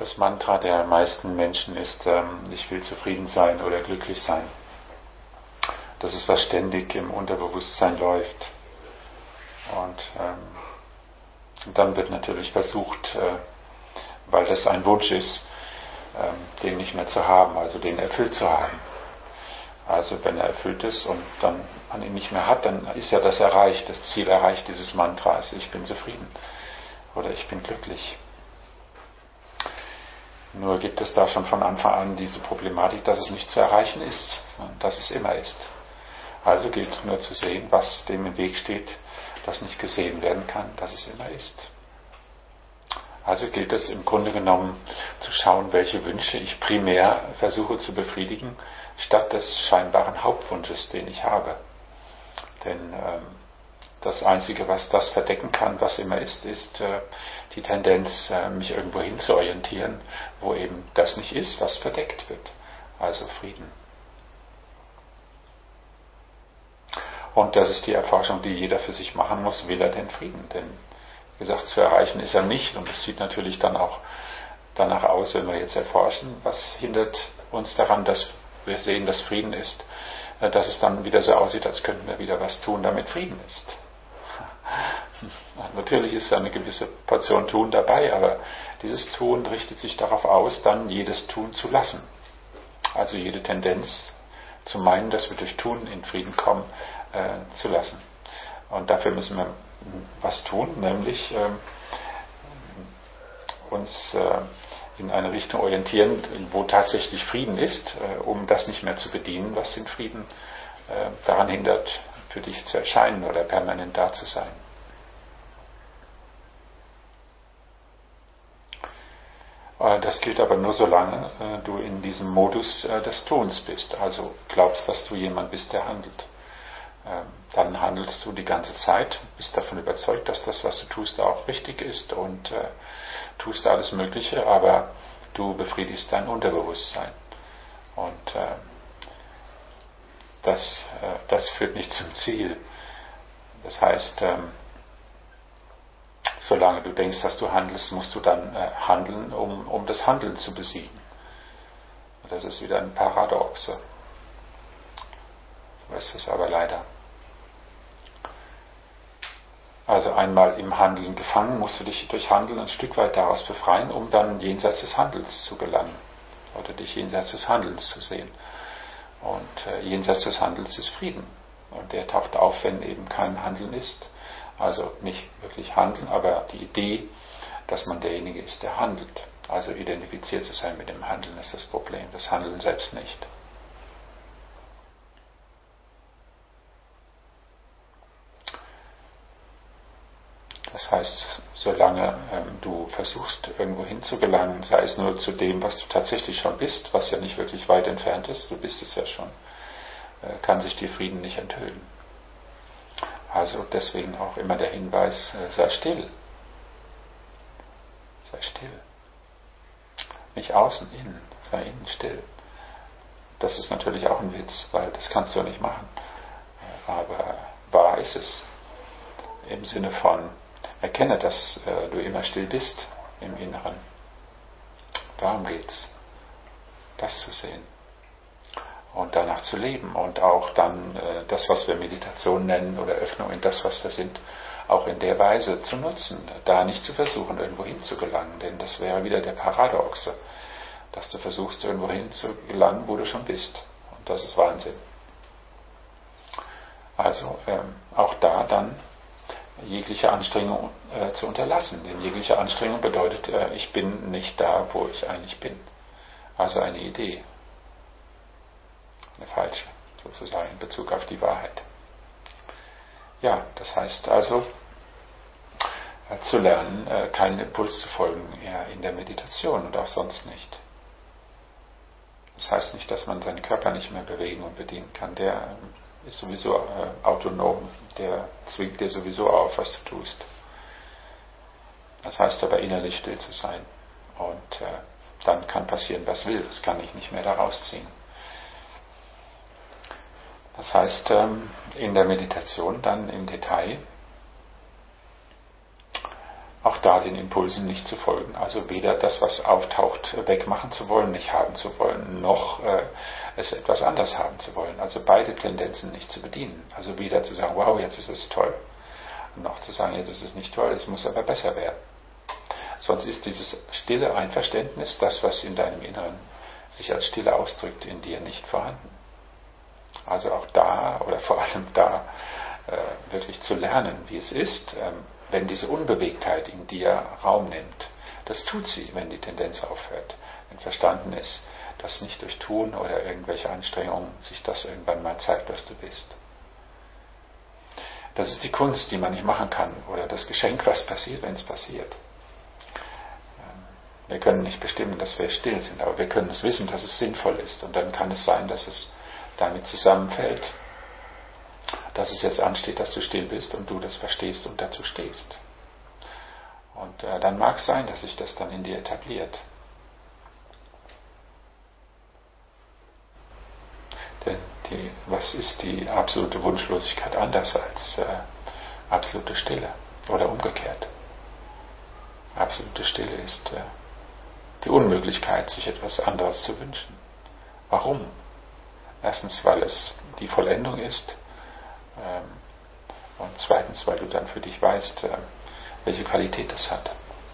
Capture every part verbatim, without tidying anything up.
Das Mantra der meisten Menschen ist, ähm, ich will zufrieden sein oder glücklich sein. Das ist, was ständig im Unterbewusstsein läuft. Und, ähm, und dann wird natürlich versucht, äh, weil das ein Wunsch ist, ähm, den nicht mehr zu haben, also den erfüllt zu haben. Also wenn er erfüllt ist und dann man ihn nicht mehr hat, dann ist ja das erreicht, das Ziel erreicht dieses Mantras, ich bin zufrieden oder ich bin glücklich. Nur gibt es da schon von Anfang an diese Problematik, dass es nicht zu erreichen ist, sondern dass es immer ist. Also gilt nur zu sehen, was dem im Weg steht, das nicht gesehen werden kann, dass es immer ist. Also gilt es im Grunde genommen zu schauen, welche Wünsche ich primär versuche zu befriedigen, statt des scheinbaren Hauptwunsches, den ich habe. Denn ähm, das Einzige, was das verdecken kann, was immer ist, ist äh, die Tendenz, äh, mich irgendwo hin zu orientieren, wo eben das nicht ist, was verdeckt wird. Also Frieden. Und das ist die Erforschung, die jeder für sich machen muss, will er den Frieden? Denn, wie gesagt, zu erreichen ist er nicht. Und es sieht natürlich dann auch danach aus, wenn wir jetzt erforschen, was hindert uns daran, dass wir sehen, dass Frieden ist, äh, dass es dann wieder so aussieht, als könnten wir wieder was tun, damit Frieden ist. Natürlich ist da eine gewisse Portion Tun dabei, aber dieses Tun richtet sich darauf aus, dann jedes Tun zu lassen. Also jede Tendenz zu meinen, dass wir durch Tun in Frieden kommen, äh, zu lassen. Und dafür müssen wir was tun, nämlich äh, uns äh, in eine Richtung orientieren, wo tatsächlich Frieden ist, äh, um das nicht mehr zu bedienen, was den Frieden äh, daran hindert, für dich zu erscheinen oder permanent da zu sein. Das gilt aber nur, solange äh, du in diesem Modus äh, des Tuns bist, also glaubst, dass du jemand bist, der handelt. Ähm, dann handelst du die ganze Zeit, bist davon überzeugt, dass das, was du tust, auch richtig ist und äh, tust alles Mögliche, aber du befriedigst dein Unterbewusstsein. Und äh, das, äh, das führt nicht zum Ziel. Das heißt, ähm, solange du denkst, dass du handelst, musst du dann äh, handeln, um, um das Handeln zu besiegen. Das ist wieder ein Paradoxe. So ist es aber leider. Also einmal im Handeln gefangen, musst du dich durch Handeln ein Stück weit daraus befreien, um dann jenseits des Handelns zu gelangen. Oder dich jenseits des Handelns zu sehen. Und äh, jenseits des Handelns ist Frieden. Und der taucht auf, wenn eben kein Handeln ist. Also nicht wirklich handeln, aber die Idee, dass man derjenige ist, der handelt. Also identifiziert zu sein mit dem Handeln ist das Problem, das Handeln selbst nicht. Das heißt, solange ähm, du versuchst, irgendwo hinzugelangen, sei es nur zu dem, was du tatsächlich schon bist, was ja nicht wirklich weit entfernt ist, du bist es ja schon, äh, kann sich dir Frieden nicht enthüllen. Also deswegen auch immer der Hinweis, äh, sei still. Sei still. Nicht außen, innen, sei innen still. Das ist natürlich auch ein Witz, weil das kannst du ja nicht machen. Aber wahr ist es. Im Sinne von, erkenne, dass äh, du immer still bist im Inneren. Darum geht's. Das zu sehen. Und danach zu leben und auch dann äh, das, was wir Meditation nennen oder Öffnung in das, was wir sind, auch in der Weise zu nutzen, da nicht zu versuchen, irgendwo hinzugelangen, denn das wäre wieder der Paradoxe, dass du versuchst, irgendwo hinzugelangen, wo du schon bist. Und das ist Wahnsinn. Also ähm, auch da dann jegliche Anstrengung äh, zu unterlassen, denn jegliche Anstrengung bedeutet, äh, ich bin nicht da, wo ich eigentlich bin. Also eine Idee. Eine falsche, sozusagen, in Bezug auf die Wahrheit. Ja, das heißt also, äh, zu lernen, äh, keinen Impuls zu folgen, eher in der Meditation und auch sonst nicht. Das heißt nicht, dass man seinen Körper nicht mehr bewegen und bedienen kann. Der ist sowieso äh, autonom, der zwingt dir sowieso auf, was du tust. Das heißt aber, innerlich still zu sein. Und äh, dann kann passieren, was will. Das kann ich nicht mehr da rausziehen. Das heißt, in der Meditation dann im Detail auch da den Impulsen nicht zu folgen. Also weder das, was auftaucht, wegmachen zu wollen, nicht haben zu wollen, noch äh, es etwas anders haben zu wollen. Also beide Tendenzen nicht zu bedienen. Also weder zu sagen, wow, jetzt ist es toll, noch zu sagen, jetzt ist es nicht toll, es muss aber besser werden. Sonst ist dieses stille Einverständnis, das, was in deinem Inneren sich als Stille ausdrückt, in dir nicht vorhanden. Also auch da, oder vor allem da, äh, wirklich zu lernen, wie es ist, ähm, wenn diese Unbewegtheit in dir Raum nimmt. Das tut sie, wenn die Tendenz aufhört. Wenn verstanden ist, dass nicht durch Tun oder irgendwelche Anstrengungen sich das irgendwann mal zeigt, was du bist. Das ist die Kunst, die man nicht machen kann, oder das Geschenk, was passiert, wenn es passiert. Wir können nicht bestimmen, dass wir still sind, aber wir können es wissen, dass es sinnvoll ist. Und dann kann es sein, dass es damit zusammenfällt, dass es jetzt ansteht, dass du still bist und du das verstehst und dazu stehst. Und äh, dann mag es sein, dass sich das dann in dir etabliert. Denn die, was ist die absolute Wunschlosigkeit anders als äh, absolute Stille oder umgekehrt? Absolute Stille ist äh, die Unmöglichkeit, sich etwas anderes zu wünschen. Warum? Erstens, weil es die Vollendung ist, ähm, und zweitens, weil du dann für dich weißt, äh, welche Qualität es hat.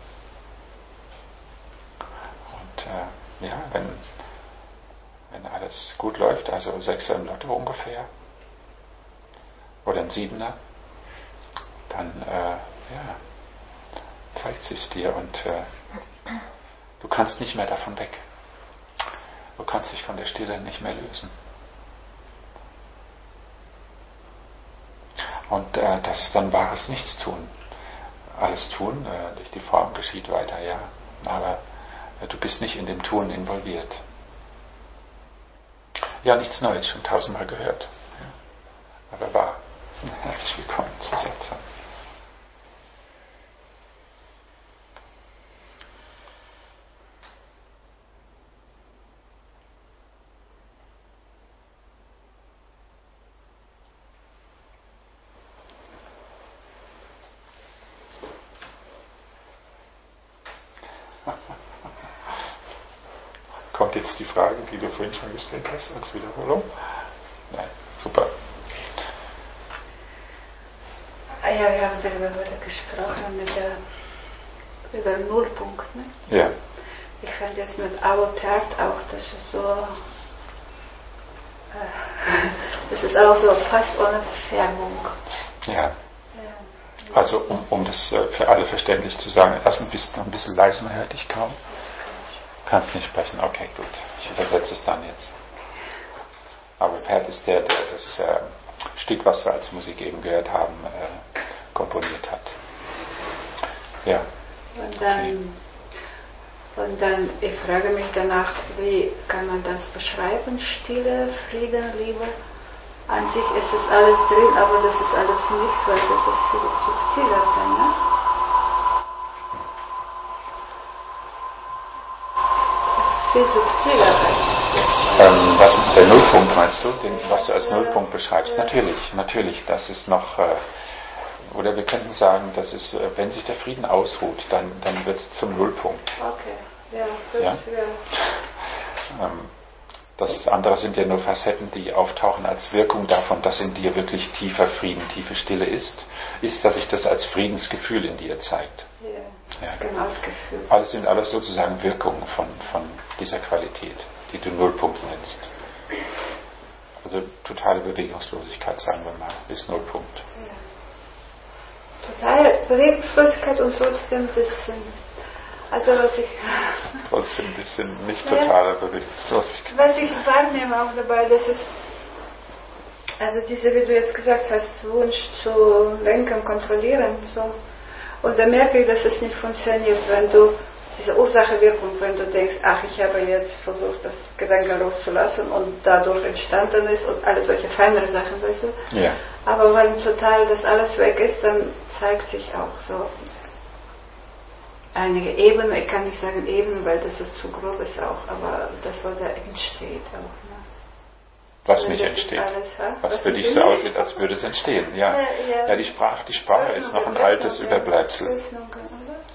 Und äh, ja, wenn, wenn alles gut läuft, also Sechser im Lotto ungefähr, oder ein Siebener, dann äh, ja, zeigt sie es dir und äh, du kannst nicht mehr davon weg. Du kannst dich von der Stille nicht mehr lösen. Und äh, das ist dann wahres Nichtstun. Alles Tun, äh, durch die Form geschieht weiter, ja. Aber äh, du bist nicht in dem Tun involviert. Ja, nichts Neues, schon tausendmal gehört. Ja. Aber wahr. Herzlich willkommen zur Satzung. Kommt jetzt die Frage, die du vorhin schon gestellt hast, als Wiederholung? Nein, super. Ja, wir haben darüber heute gesprochen, mit der, über Nullpunkt. Ne? Ja. Ich fand jetzt mit Auotert auch, das ist so, äh, das ist auch so fast ohne Färbung. Ja. Ja. Also um, um das für alle verständlich zu sagen, lass ein bisschen, ein bisschen leise, man hört dich kaum. Kannst nicht sprechen, okay, gut. Ich übersetze es dann jetzt. Aber Pert ist der, der das äh, Stück, was wir als Musik eben gehört haben, äh, komponiert hat. Ja. Und dann, okay. Und dann, ich frage mich danach, wie kann man das beschreiben? Stille, Frieden, Liebe. An sich ist es alles drin, aber das ist alles nicht, weil das ist viel subtiler dann, ne? Viel subtiler. Ähm, was, der Nullpunkt meinst du, den, was du als Nullpunkt beschreibst? Ja. Natürlich, natürlich, das ist noch, äh, oder wir könnten sagen, das ist, äh, wenn sich der Frieden ausruht, dann, dann wird es zum Nullpunkt. Okay, ja, das ja? ja. Ähm, das andere sind ja nur Facetten, die auftauchen als Wirkung davon, dass in dir wirklich tiefer Frieden, tiefe Stille ist, ist, dass sich das als Friedensgefühl in dir zeigt. Ja, ja. Genau das Gefühl. Alles sind alles sozusagen Wirkungen von, von dieser Qualität, die du Nullpunkt nennst. Also totale Bewegungslosigkeit, sagen wir mal, ist Nullpunkt. Ja. Totale Bewegungslosigkeit und trotzdem ein bisschen. Also was ich trotzdem ein bisschen nicht totale ja, Bewegungslosigkeit. Was ich wahrnehme auch dabei, das ist also diese, wie du jetzt gesagt hast, Wunsch zu lenken, kontrollieren, so. Und da merke ich, dass es nicht funktioniert, wenn du diese Ursache-Wirkung, wenn du denkst, ach, ich habe jetzt versucht, das Gedanke loszulassen und dadurch entstanden ist und alle solche feinere Sachen, weißt du? Ja. Aber wenn total das alles weg ist, dann zeigt sich auch so einige Ebenen, ich kann nicht sagen Ebenen, weil das ist zu grob ist auch, aber das, was da entsteht auch. Ne? Was nicht entsteht. Alles, ja? Was, was für dich so aussieht, als würde es entstehen. Ja, ja, ja. ja die Sprache, die Sprache ist noch ein altes Überbleibsel.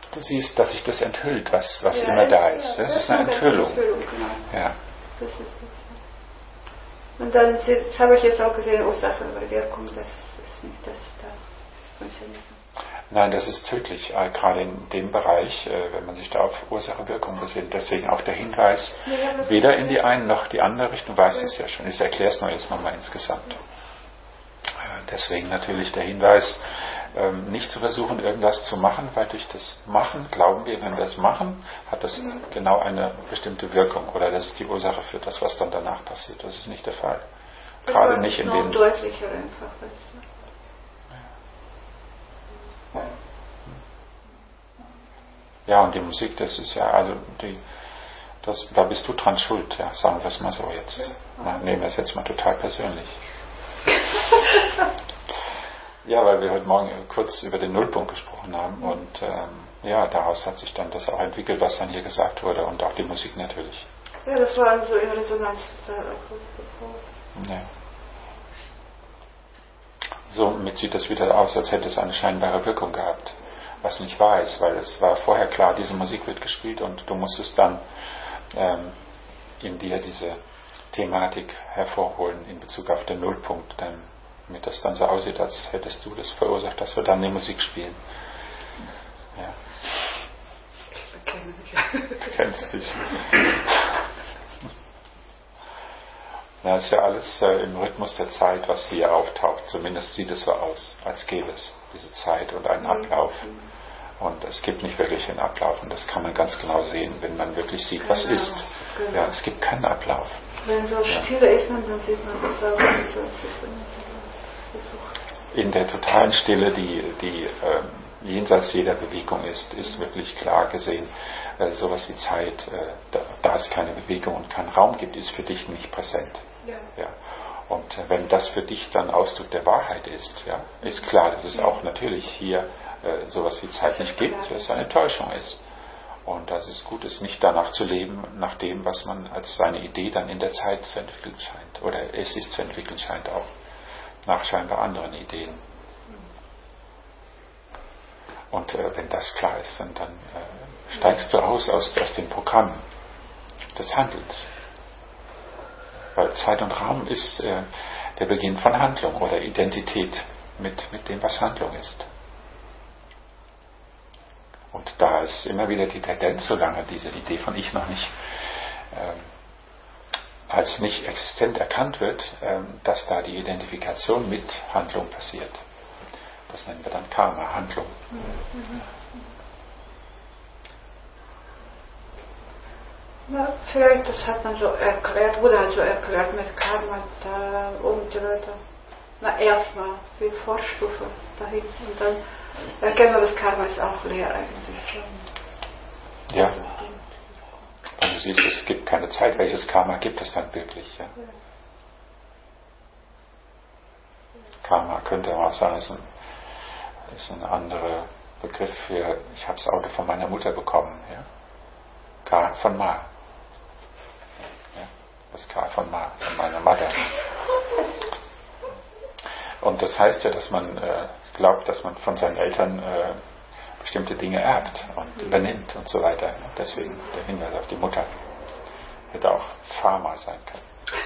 Du siehst, dass sich das enthüllt, was, was ja, immer da ist. Ja, das, das ist eine Enthüllung. Enthüllung genau. Ja. Das ist es. Und dann das habe ich jetzt auch gesehen, Ursache und Wirkung, das ist nicht, das da funktioniert. Nein, das ist tödlich, äh, gerade in dem Bereich, äh, wenn man sich da auf Ursache-Wirkung besinnt. Deswegen auch der Hinweis, ja, weder in die eine noch die andere Richtung, du weißt es ja schon, ich erkläre es nur jetzt nochmal insgesamt. Äh, deswegen natürlich der Hinweis, äh, nicht zu versuchen, irgendwas zu machen, weil durch das Machen, glauben wir, wenn wir es machen, hat das mhm. genau eine bestimmte Wirkung oder das ist die Ursache für das, was dann danach passiert. Das ist nicht der Fall. Das gerade nicht in den... deutlicher einfach, weißt du. Ja, und die Musik, das ist ja, also die, das, da bist du dran schuld, ja, sagen wir es mal so jetzt. Ja, nehmen wir es jetzt mal total persönlich. Ja, weil wir heute Morgen kurz über den Nullpunkt gesprochen haben und ähm, ja, daraus hat sich dann das auch entwickelt, was dann hier gesagt wurde und auch die Musik natürlich. Ja, das war also in Resonanz. Ja. Somit sieht das wieder aus, als hätte es eine scheinbare Wirkung gehabt. Was nicht wahr ist, weil es war vorher klar, diese Musik wird gespielt und du musstest dann ähm, in dir diese Thematik hervorholen in Bezug auf den Nullpunkt, damit das dann so aussieht, als hättest du das verursacht, dass wir dann die Musik spielen. Ja. Du kennst dich. Ja, ist ja alles äh, im Rhythmus der Zeit, was hier auftaucht. Zumindest sieht es so aus, als gäbe es diese Zeit und einen Ablauf. Und es gibt nicht wirklich einen Ablauf. Und das kann man ganz genau sehen, wenn man wirklich sieht, was genau, ist. Genau. Ja, es gibt keinen Ablauf. Wenn so Stille ja. ist, dann sieht man das auch nicht so. In der totalen Stille, die, die äh, jenseits jeder Bewegung ist, ist wirklich klar gesehen, äh, sowas wie Zeit, äh, da, da es keine Bewegung und keinen Raum gibt, ist für dich nicht präsent. Ja. Ja. Und äh, wenn das für dich dann Ausdruck der Wahrheit ist, ja, ist klar, dass es auch natürlich hier äh, sowas wie Zeit nicht gibt, dass es eine Täuschung ist. Und dass es gut ist, nicht danach zu leben, nach dem, was man als seine Idee dann in der Zeit zu entwickeln scheint, oder es sich zu entwickeln scheint auch, nach scheinbar anderen Ideen. Und äh, wenn das klar ist, dann, dann äh, steigst du aus, aus aus dem Programm des Handelns. Weil Zeit und Raum ist äh, der Beginn von Handlung oder Identität mit, mit dem, was Handlung ist. Und da ist immer wieder die Tendenz, solange diese Idee von Ich noch nicht äh, als nicht existent erkannt wird, äh, dass da die Identifikation mit Handlung passiert. Das nennen wir dann Karma, Handlung. Mhm. Ja, vielleicht das hat man so erklärt, wurde also erklärt mit Karma da oben die Leute. Na erstmal wie Vorstufe dahin und dann erkennen wir, das Karma ist auch leer eigentlich. Ja. Und du siehst, es gibt keine Zeit. Welches Karma gibt es dann wirklich? Ja? Ja. Karma könnte man auch sagen, ist ein, ist ein anderer Begriff für, ich habe das Auto von meiner Mutter bekommen. Ja? K von Ma. Ja? Das K von Ma, von meiner Mutter. Und das heißt ja, dass man äh, glaubt, dass man von seinen Eltern äh, bestimmte Dinge erbt und übernimmt und so weiter. Deswegen der Hinweis auf die Mutter. Hätte auch Pharma sein können.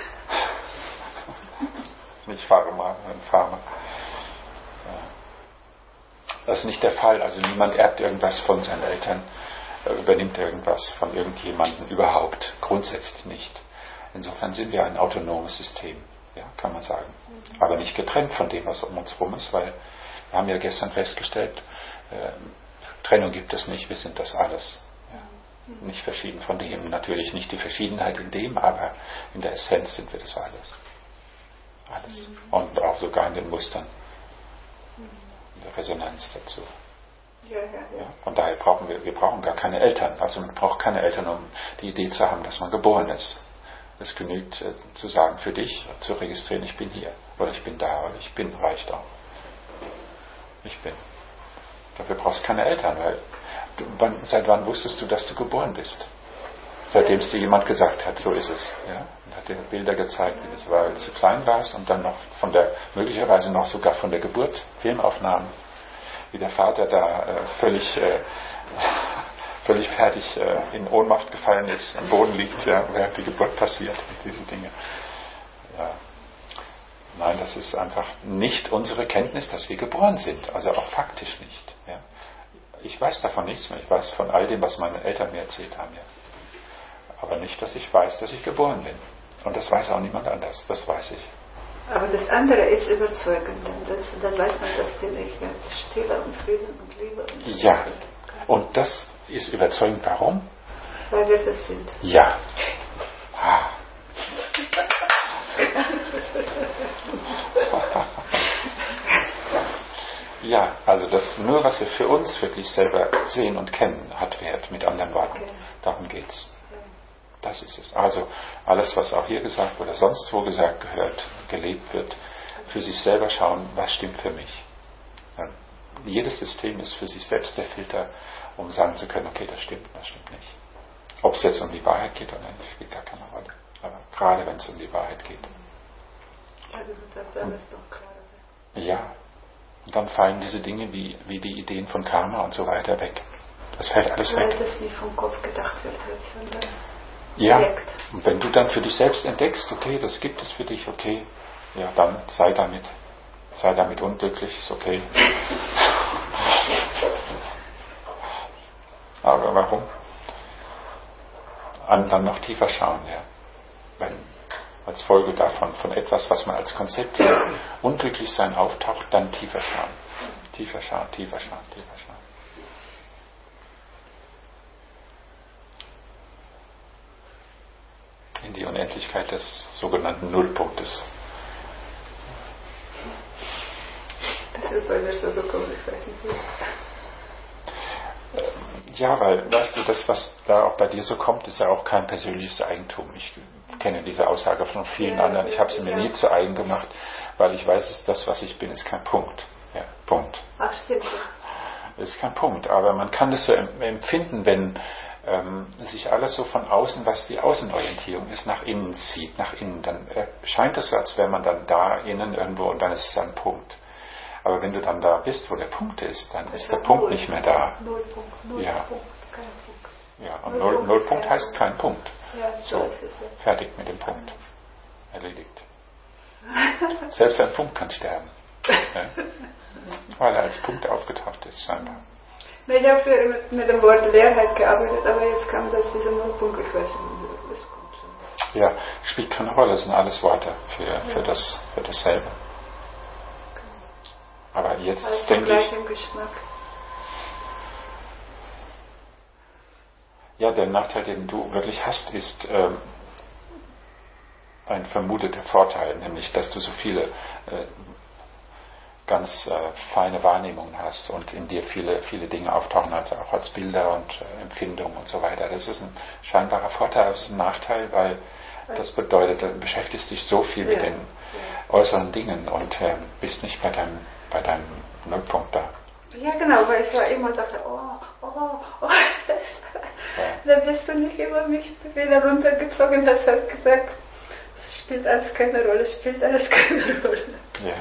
Nicht Pharma, sondern Pharma. Ja. Das ist nicht der Fall. Also niemand erbt irgendwas von seinen Eltern, äh, übernimmt irgendwas von irgendjemandem überhaupt. Grundsätzlich nicht. Insofern sind wir ein autonomes System. Ja, kann man sagen. Aber nicht getrennt von dem, was um uns herum ist, weil wir haben ja gestern festgestellt, äh, Trennung gibt es nicht, wir sind das alles. Ja. Nicht verschieden von dem, natürlich nicht die Verschiedenheit in dem, aber in der Essenz sind wir das alles. Alles. Und auch sogar in den Mustern. In der Resonanz dazu. Ja, ja, ja. Ja, von daher brauchen wir, wir brauchen gar keine Eltern. Also man braucht keine Eltern, um die Idee zu haben, dass man geboren ist. Es genügt äh, zu sagen, für dich zu registrieren, ich bin hier, oder ich bin da, oder ich bin, reicht auch. Ich bin. Dafür brauchst du keine Eltern, weil du, wann, seit wann wusstest du, dass du geboren bist? Seitdem es dir jemand gesagt hat, so ist es. Ja? Und hat dir Bilder gezeigt, wie das war, als du klein warst und dann noch von der, möglicherweise noch sogar von der Geburt, Filmaufnahmen, wie der Vater da äh, völlig, äh, völlig fertig äh, in Ohnmacht gefallen ist, am Boden liegt, ja, während die Geburt passiert, diese Dinge. Ja. Nein, das ist einfach nicht unsere Kenntnis, dass wir geboren sind, also auch faktisch nicht. Ja. Ich weiß davon nichts mehr, ich weiß von all dem, was meine Eltern mir erzählt haben. Ja. Aber nicht, dass ich weiß, dass ich geboren bin. Und das weiß auch niemand anders, das weiß ich. Aber das andere ist überzeugend, denn das, dann weiß man, dass bin ich ja Stille und Frieden und Liebe. Und ja, und das ist überzeugend, warum? Weil wir das sind. Ja. Ah. Ja, also das nur, was wir für uns wirklich selber sehen und kennen, hat Wert, mit anderen Worten. Okay. Darum geht's. Das ist es. Also alles, was auch hier gesagt oder sonst wo gesagt gehört, gelebt wird, für sich selber schauen, was stimmt für mich. Ja, jedes System ist für sich selbst der Filter, um sagen zu können, okay, das stimmt, das stimmt nicht. Ob es jetzt um die Wahrheit geht oder nicht, spielt gar keine Rolle. Aber gerade wenn es um die Wahrheit geht. Also das ist doch klar. Ja. Und dann fallen diese Dinge wie, wie die Ideen von Karma und so weiter weg. Das fällt alles Weil weg. Weil das nicht vom Kopf gedacht wird, sondern ja. direkt. Und wenn du dann für dich selbst entdeckst, okay, das gibt es für dich, okay, ja, dann sei damit. Sei damit unglücklich, ist okay. Aber warum? An dann noch tiefer schauen, ja. Wenn als Folge davon, von etwas, was man als Konzept hier unglücklich sein auftaucht, dann tiefer schauen. Tiefer schauen, tiefer schauen, tiefer schauen. In die Unendlichkeit des sogenannten Nullpunktes. Das ist bei mir so gekommen, ich weiß nicht wie. Ja, weil, weißt du, das, was da auch bei dir so kommt, ist ja auch kein persönliches Eigentum. Ich kenne diese Aussage von vielen ja, anderen. Ich habe sie mir ja. nie zu eigen gemacht, weil ich weiß, das, was ich bin, ist kein Punkt. Ja, Punkt. Ach, stimmt. Das ist kein Punkt. Aber man kann das so empfinden, wenn ähm, sich alles so von außen, was die Außenorientierung ist, nach innen zieht, nach innen. Dann scheint es so, als wäre man dann da innen irgendwo und dann ist es ein Punkt. Aber wenn du dann da bist, wo der Punkt ist, dann das ist der Punkt null. Nicht mehr da. Nullpunkt, Null ja. Punkt, kein Punkt. Ja, und Null, Nullpunkt heißt kein Punkt. Ja, so, so ist es, ja. Fertig mit dem Punkt. Erledigt. Selbst ein Punkt kann sterben. Ja? Weil er als Punkt aufgetaucht ist, scheinbar. Ich habe früher mit, mit dem Wort Leerheit gearbeitet, aber jetzt kam das dieser Nullpunkt, ich weiß nicht, wie das kommt. Ja, spielt keine Rolle, das sind alles Worte für, für, ja. das, für dasselbe. Aber jetzt also denke ich, Geschmack. ja, der Nachteil, den du wirklich hast, ist ähm, ein vermuteter Vorteil, nämlich, dass du so viele äh, ganz äh, feine Wahrnehmungen hast und in dir viele, viele Dinge auftauchen, also auch als Bilder und äh, Empfindungen und so weiter. Das ist ein scheinbarer Vorteil, aber es ist ein Nachteil, weil das bedeutet, du beschäftigst dich so viel ja. mit den äußeren Dingen und äh, bist nicht bei deinem bei deinem Nullpunkt da. Ja, genau, weil ich war immer dachte, oh, oh, oh, ja. Dann bist du nicht über mich wieder runtergezogen, hast halt gesagt, es spielt alles keine Rolle, es spielt alles keine Rolle. Ja.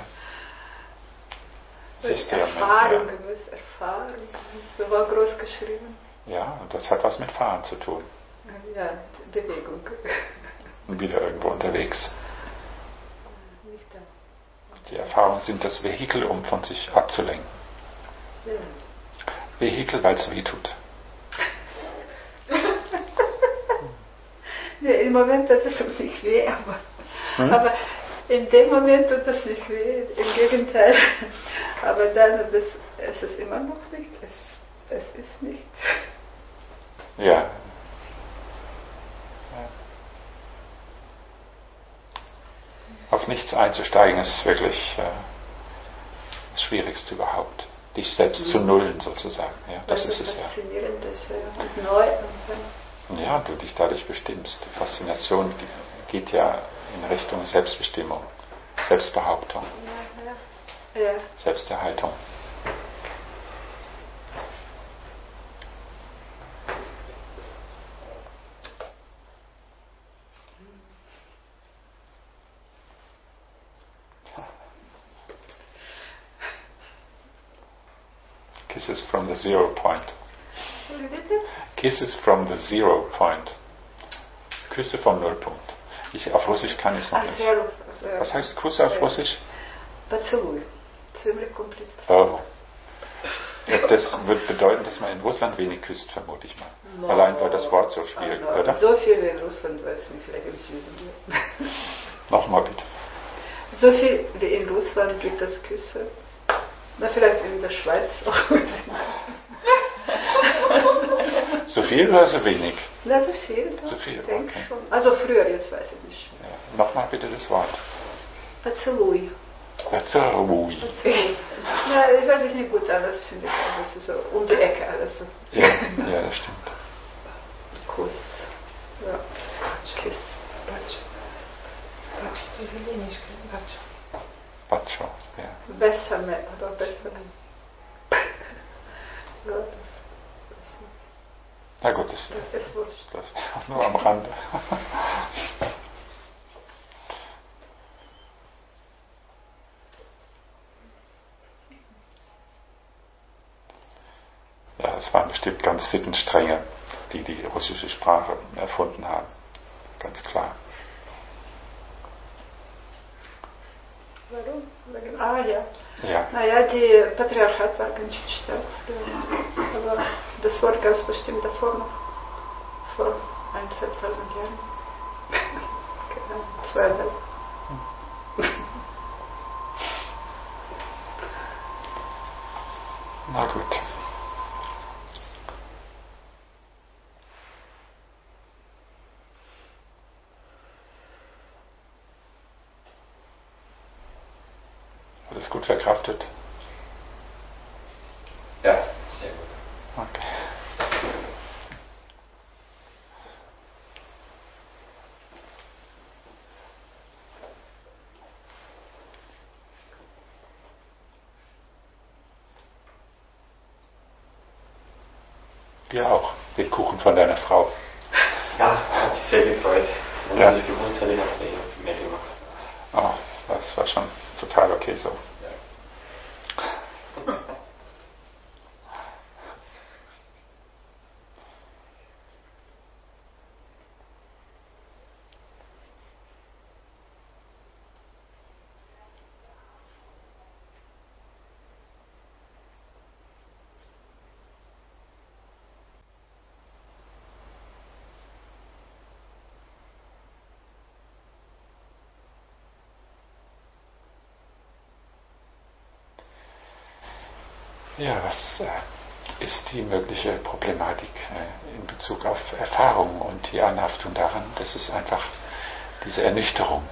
Siehst du ja, Erfahrung, ja. Gewiss, Erfahrung, so war groß geschrieben. Ja, und das hat was mit Fahren zu tun. Ja, Bewegung. Und wieder irgendwo unterwegs. Die Erfahrungen sind das Vehikel, um von sich abzulenken. Ja. Vehikel, weil es weh tut. Ja, im Moment tut es nicht weh, aber, hm? aber in dem Moment tut es nicht weh, im Gegenteil. Aber dann ist es ist immer noch nicht, es, es ist nicht. Ja. Auf nichts einzusteigen ist wirklich äh, das Schwierigste überhaupt. Dich selbst mhm. zu nullen sozusagen. Ja, das ist es ja. Faszinierend ist ja und neu. Ja, du dich dadurch bestimmst. Die Faszination geht ja in Richtung Selbstbestimmung, Selbstbehauptung, ja, ja. Ja. Selbsterhaltung. Kisses from the zero point. Wie bitte? Kisses from the zero point. Küsse vom Nullpunkt. Ich, auf Russisch kann ich es noch Ach, nicht. sehr, sehr. Was heißt Kuss auf Russisch? Поцелуй. Ziemlich kompliziert. Oh. Ja, das wird bedeuten, dass man in Russland wenig küsst, vermute ich mal. No. Allein weil das Wort so schwierig ist, no. oder? So viel wie in Russland, weiß ich nicht, vielleicht im Süden. Nochmal bitte. So viel wie in Russland gibt es Küsse. Na, vielleicht in der Schweiz auch. So viel oder so wenig? Na, so viel. Doch. So viel, Ich denke okay. schon. Also früher, jetzt weiß ich nicht. Ja. Nochmal bitte das Wort. Поцелуй. Поцелуй. Поцелуй. Na, ich weiß ich nicht gut an, das finde ich. Das ist so um die Ecke alles so. Ja, ja, das stimmt. Kuss. Ja. Kiss. Bacio. Bacio, to jest italienisch, bacio. Bacio, ja. Besser mehr, oder besser mehr. Ja, das, Na gut, das, das ist wurscht. das nur am Rande. Ja, es waren bestimmt ganz Sittenstrenge, die die russische Sprache erfunden haben. Ganz klar. Warum? Wegen, ah ja. Ja. Naja, die Patriarchat war ganz schön stark früher. Aber das Wort gab es bestimmt davor noch. Vor eineinhalbtausend Jahren. Zweieinhalb. Na gut. Alles gut verkraftet? Ja, sehr gut. Okay. Wir auch. Den Kuchen von deiner Frau. Ja, hat sich sehr gefreut. Wenn Ja. sie das gewusst hätte, hat sie mehr gemacht. Oh, das war schon total okay so. Ja. Ja, was äh, ist die mögliche Problematik äh, in Bezug auf Erfahrung und die Anhaftung daran? Das ist einfach diese Ernüchterung,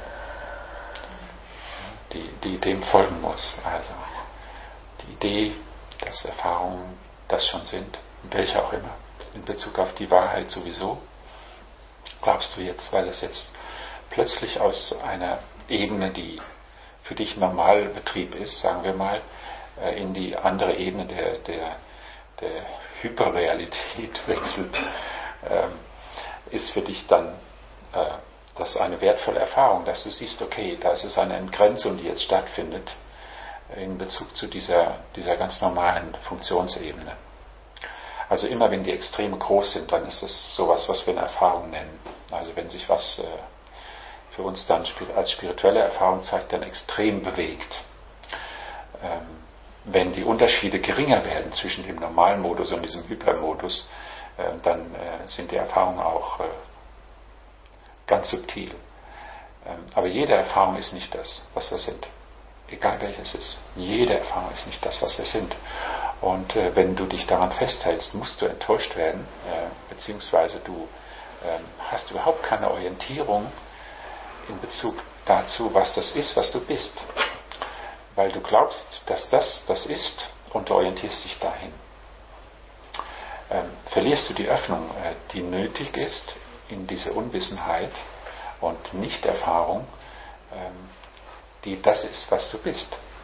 die, die dem folgen muss. Also die Idee, dass Erfahrungen das schon sind, welche auch immer, in Bezug auf die Wahrheit sowieso. Glaubst du jetzt, weil es jetzt plötzlich aus einer Ebene, die für dich Normalbetrieb ist, sagen wir mal, in die andere Ebene der, der, der Hyperrealität wechselt, ähm, ist für dich dann äh, das eine wertvolle Erfahrung, dass du siehst, okay, da ist es eine Entgrenzung, die jetzt stattfindet in Bezug zu dieser, dieser ganz normalen Funktionsebene. Also immer wenn die Extreme groß sind, dann ist es sowas, was wir eine Erfahrung nennen. Also wenn sich was äh, für uns dann als spirituelle Erfahrung zeigt, dann extrem bewegt. Ähm, Wenn die Unterschiede geringer werden zwischen dem normalen Modus und diesem Hypermodus, äh, dann äh, sind die Erfahrungen auch äh, ganz subtil. Ähm, aber jede Erfahrung ist nicht das, was wir sind. Egal welches ist. Jede Erfahrung ist nicht das, was wir sind. Und äh, wenn du dich daran festhältst, musst du enttäuscht werden, äh, beziehungsweise du äh, hast überhaupt keine Orientierung in Bezug dazu, was das ist, was du bist. Weil du glaubst, dass das das ist und du orientierst dich dahin. Ähm, verlierst du die Öffnung, äh, die nötig ist in diese Unwissenheit und Nichterfahrung, ähm, die das ist, was du bist.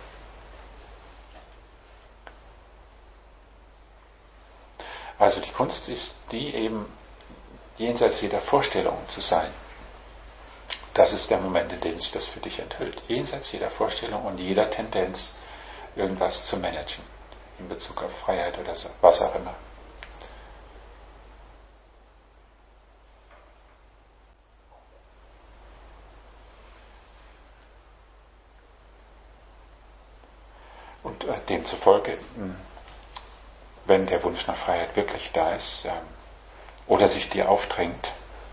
Also die Kunst ist die eben jenseits jeder Vorstellung zu sein. Das ist der Moment, in dem sich das für dich enthüllt. Jenseits jeder Vorstellung und jeder Tendenz, irgendwas zu managen. in Bezug auf Freiheit oder so, was auch immer. Und äh, demzufolge, wenn der Wunsch nach Freiheit wirklich da ist äh, oder sich dir aufdrängt,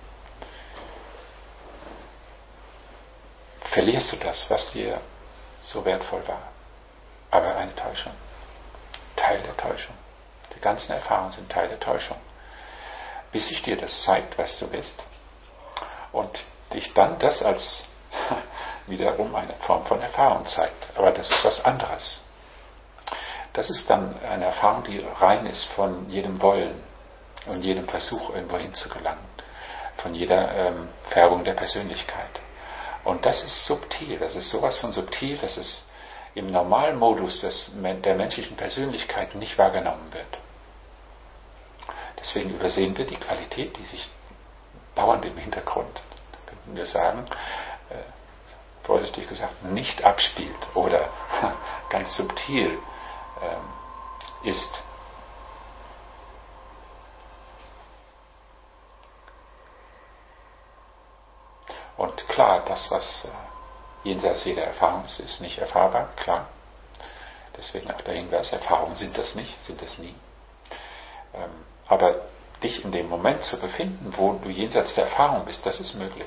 verlierst du das, was dir so wertvoll war. Aber eine Täuschung. Teil der Täuschung. Die ganzen Erfahrungen sind Teil der Täuschung. Bis sich dir das zeigt, was du bist. Und dich dann das als wiederum eine Form von Erfahrung zeigt. Aber das ist was anderes. Das ist dann eine Erfahrung, die rein ist von jedem Wollen und jedem Versuch, irgendwo hinzugelangen. Von jeder ähm, Färbung der Persönlichkeit. Und das ist subtil, das ist sowas von subtil, dass es im normalen Modus des, der menschlichen Persönlichkeit nicht wahrgenommen wird. Deswegen übersehen wir die Qualität, die sich dauernd im Hintergrund, könnten wir sagen, äh, vorsichtig gesagt, nicht abspielt oder ganz subtil äh, ist. Und klar, das, was äh, jenseits jeder Erfahrung ist, ist nicht erfahrbar, klar. Deswegen auch der Hinweis, Erfahrungen sind das nicht, sind es nie. Ähm, aber dich in dem Moment zu befinden, wo du jenseits der Erfahrung bist, das ist möglich.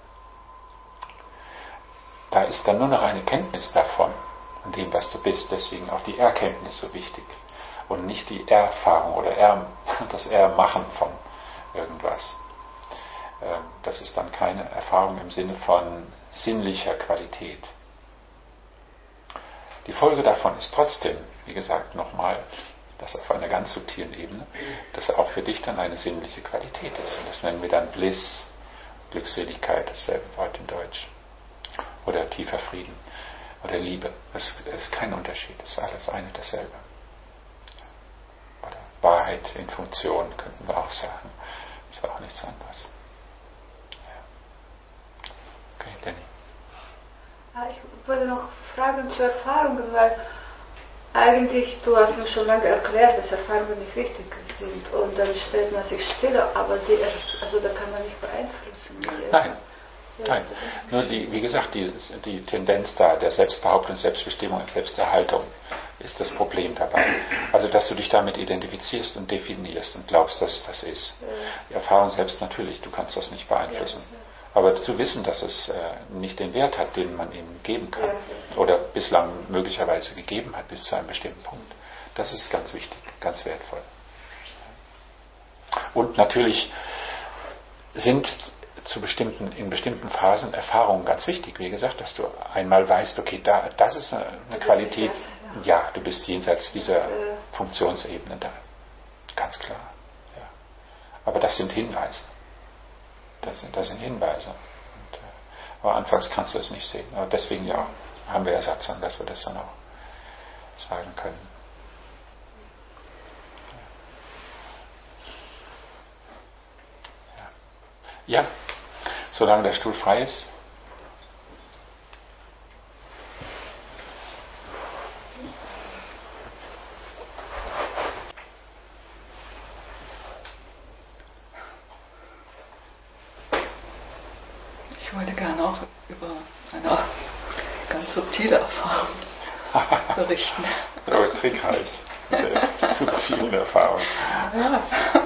Da ist dann nur noch eine Kenntnis davon, von dem, was du bist. Deswegen auch die Erkenntnis so wichtig. Und nicht die Erfahrung oder er, das Ermachen von irgendwas. Das ist dann keine Erfahrung im Sinne von sinnlicher Qualität. Die Folge davon ist trotzdem, wie gesagt, nochmal, das auf einer ganz subtilen Ebene, dass er auch für dich dann eine sinnliche Qualität ist. Und das nennen wir dann Bliss, Glückseligkeit, dasselbe Wort in Deutsch. Oder tiefer Frieden oder Liebe. Es ist kein Unterschied, es ist alles eine dasselbe. Oder Wahrheit in Funktion, könnten wir auch sagen. Das ist auch nichts anderes. Okay, Danny. Ich wollte noch fragen zur Erfahrung, weil eigentlich, du hast mir schon lange erklärt, dass Erfahrungen nicht wichtig sind und dann stellt man sich stille, aber die, also da kann man nicht beeinflussen. Nein, nein. Nur die, wie gesagt, die, die Tendenz da der Selbstbehauptung, Selbstbestimmung und Selbsterhaltung ist das Problem dabei. Also, dass du dich damit identifizierst und definierst und glaubst, dass es das ist. Die Erfahrung selbst natürlich, du kannst das nicht beeinflussen. Aber zu wissen, dass es äh, nicht den Wert hat, den man ihm geben kann, ja. Oder bislang möglicherweise gegeben hat bis zu einem bestimmten Punkt, das ist ganz wichtig, ganz wertvoll. Und natürlich sind zu bestimmten, in bestimmten Phasen Erfahrungen ganz wichtig. Wie gesagt, dass du einmal weißt, okay, da, das ist eine, eine Qualität, ja, du bist jenseits dieser Funktionsebene da. Ganz klar. Ja. Aber das sind Hinweise. Das sind, das sind Hinweise. Und, äh, aber anfangs kannst du es nicht sehen. Aber deswegen ja haben wir Ersatzung, dass wir das dann auch sagen können. Ja, ja. Solange der Stuhl frei ist. Ich wollte gerne auch über eine ganz subtile Erfahrung berichten. Aber trickreich. Mit subtilen Erfahrungen. Ja.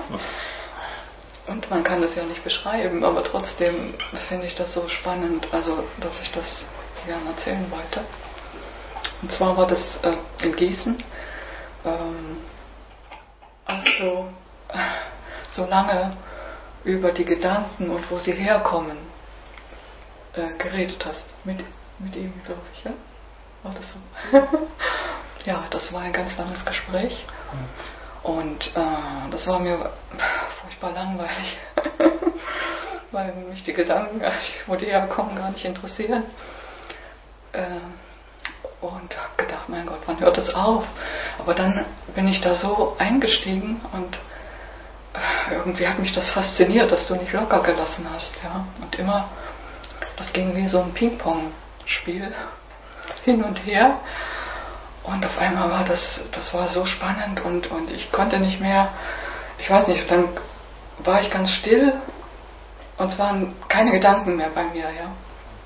Und man kann das ja nicht beschreiben, aber trotzdem finde ich das so spannend, also dass ich das gerne erzählen wollte. Und zwar war das äh, in Gießen, ähm, also äh, so lange über die Gedanken und wo sie herkommen äh, geredet hast. Mit, mit ihm, glaube ich, ja? War das so? Ja, das war ein ganz langes Gespräch. Und äh, das war mir furchtbar langweilig, weil mich die Gedanken, wo die herkommen, gar nicht interessieren. Äh, und habe gedacht, mein Gott, wann hört das auf? Aber dann bin ich da so eingestiegen und äh, irgendwie hat mich das fasziniert, dass du nicht locker gelassen hast. Ja? Und immer, das ging wie so ein Ping-Pong-Spiel hin und her. Und auf einmal war das, das war so spannend und, und ich konnte nicht mehr, ich weiß nicht, dann war ich ganz still und es waren keine Gedanken mehr bei mir, ja.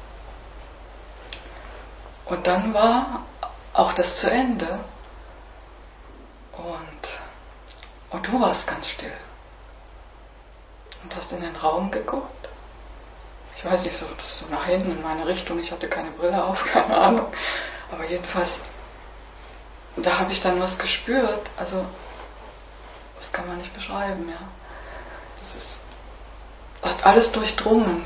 Und dann war auch das zu Ende und, und du warst ganz still und hast in den Raum geguckt. Ich weiß nicht, so, so nach hinten in meine Richtung, ich hatte keine Brille auf, keine Ahnung, aber jedenfalls, da habe ich dann was gespürt, also das kann man nicht beschreiben, ja. Das ist, hat alles durchdrungen,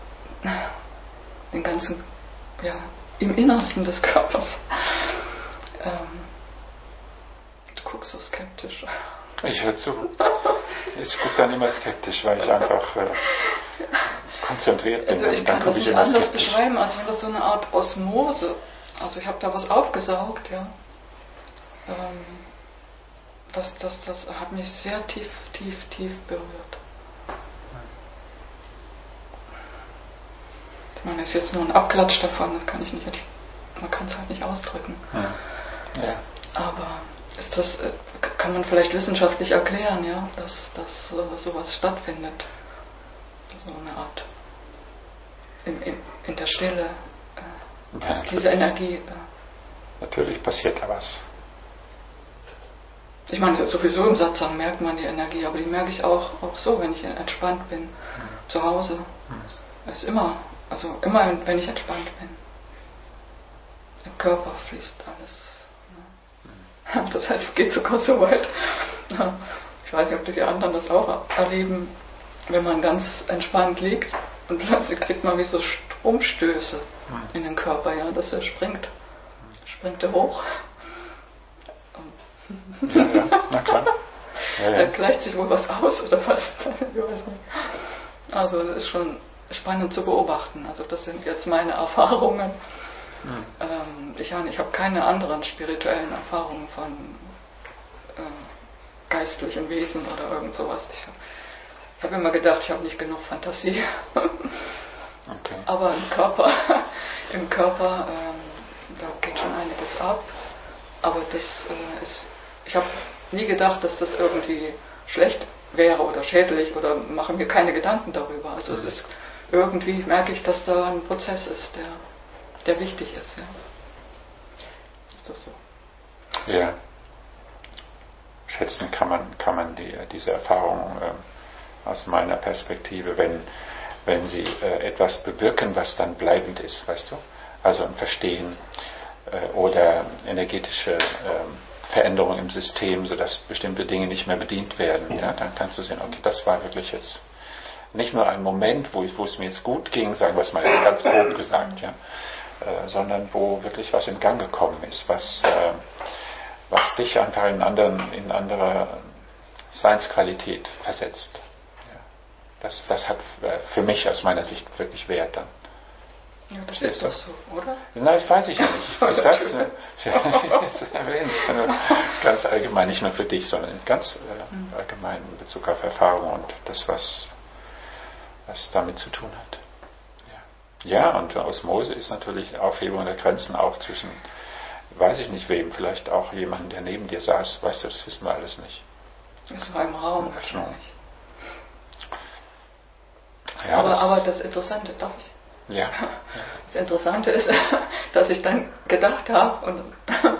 den ganzen, ja, im Innersten des Körpers. Ähm, du guckst so skeptisch. Ich höre zu. Ich gucke dann immer skeptisch, weil ich einfach äh, konzentriert bin. Also ich und dann kann das ich nicht immer anders skeptisch. beschreiben, als wenn das so eine Art Osmose, also ich habe da was aufgesaugt, ja. Ähm, das, das, das hat mich sehr tief, tief, tief berührt. Ich meine, das ist jetzt nur ein Abklatsch davon, das kann ich nicht, man kann es halt nicht ausdrücken. Ja. Ja. Aber ist das, kann man vielleicht wissenschaftlich erklären, ja, dass, dass sowas stattfindet. So eine Art in, in, in der Stille, äh, Ja, diese Energie. Äh. Natürlich passiert da was. Ich meine, sowieso im Satsang merkt man die Energie, aber die merke ich auch, auch so, wenn ich entspannt bin, mhm. zu Hause. Mhm. Ist immer, also immer, wenn ich entspannt bin. Im Körper fließt alles. Ne? Mhm. Das heißt, es geht sogar so weit. Ich weiß nicht, ob die anderen das auch erleben, wenn man ganz entspannt liegt und plötzlich kriegt man wie so Stromstöße mhm. in den Körper, ja, dass er springt. Springt er hoch. Ja, ja, na klar. Ja, ja. Da gleicht sich wohl was aus oder was? Ich weiß nicht. Also das ist schon spannend zu beobachten. Also das sind jetzt meine Erfahrungen. Mhm. Ähm, ich ich habe keine anderen spirituellen Erfahrungen von äh, geistlichen Wesen oder irgend sowas. Ich, ich habe immer gedacht, ich habe nicht genug Fantasie. Okay. Aber im Körper, im Körper, ähm, da geht schon einiges ab. Aber das äh, ist, ich habe nie gedacht, dass das irgendwie schlecht wäre oder schädlich oder mache mir keine Gedanken darüber. Also es ist irgendwie, merke ich, dass da ein Prozess ist, der, der wichtig ist. Ja. Ist das so? Ja. Schätzen kann man, kann man die, diese Erfahrung äh, aus meiner Perspektive, wenn, wenn sie äh, etwas bewirken, was dann bleibend ist, weißt du? Also ein Verstehen äh, oder energetische äh, Veränderung im System, sodass bestimmte Dinge nicht mehr bedient werden. Ja, dann kannst du sehen, okay, das war wirklich jetzt nicht nur ein Moment, wo, ich, wo es mir jetzt gut ging, sagen wir es mal jetzt ganz grob gesagt, ja, äh, sondern wo wirklich was in Gang gekommen ist, was, äh, was dich einfach in, anderen, in andere Seinsqualität versetzt. Ja. Das, das hat für mich aus meiner Sicht wirklich Wert dann. Ja, das ist doch so, oder? Nein, das weiß ich ja nicht. Ich sag's nur. Ich erwähne es ganz allgemein, nicht nur für dich, sondern ganz äh, allgemein in Bezug auf Erfahrung und das, was, was damit zu tun hat. Ja. Ja, und Osmose ist natürlich Aufhebung der Grenzen auch zwischen, weiß ich nicht wem, vielleicht auch jemandem, der neben dir saß. Weißt du, das wissen wir alles nicht. Das war im Raum wahrscheinlich. Ja, aber, das, aber das Interessante, darf ich? Ja. Das Interessante ist, dass ich dann gedacht habe, und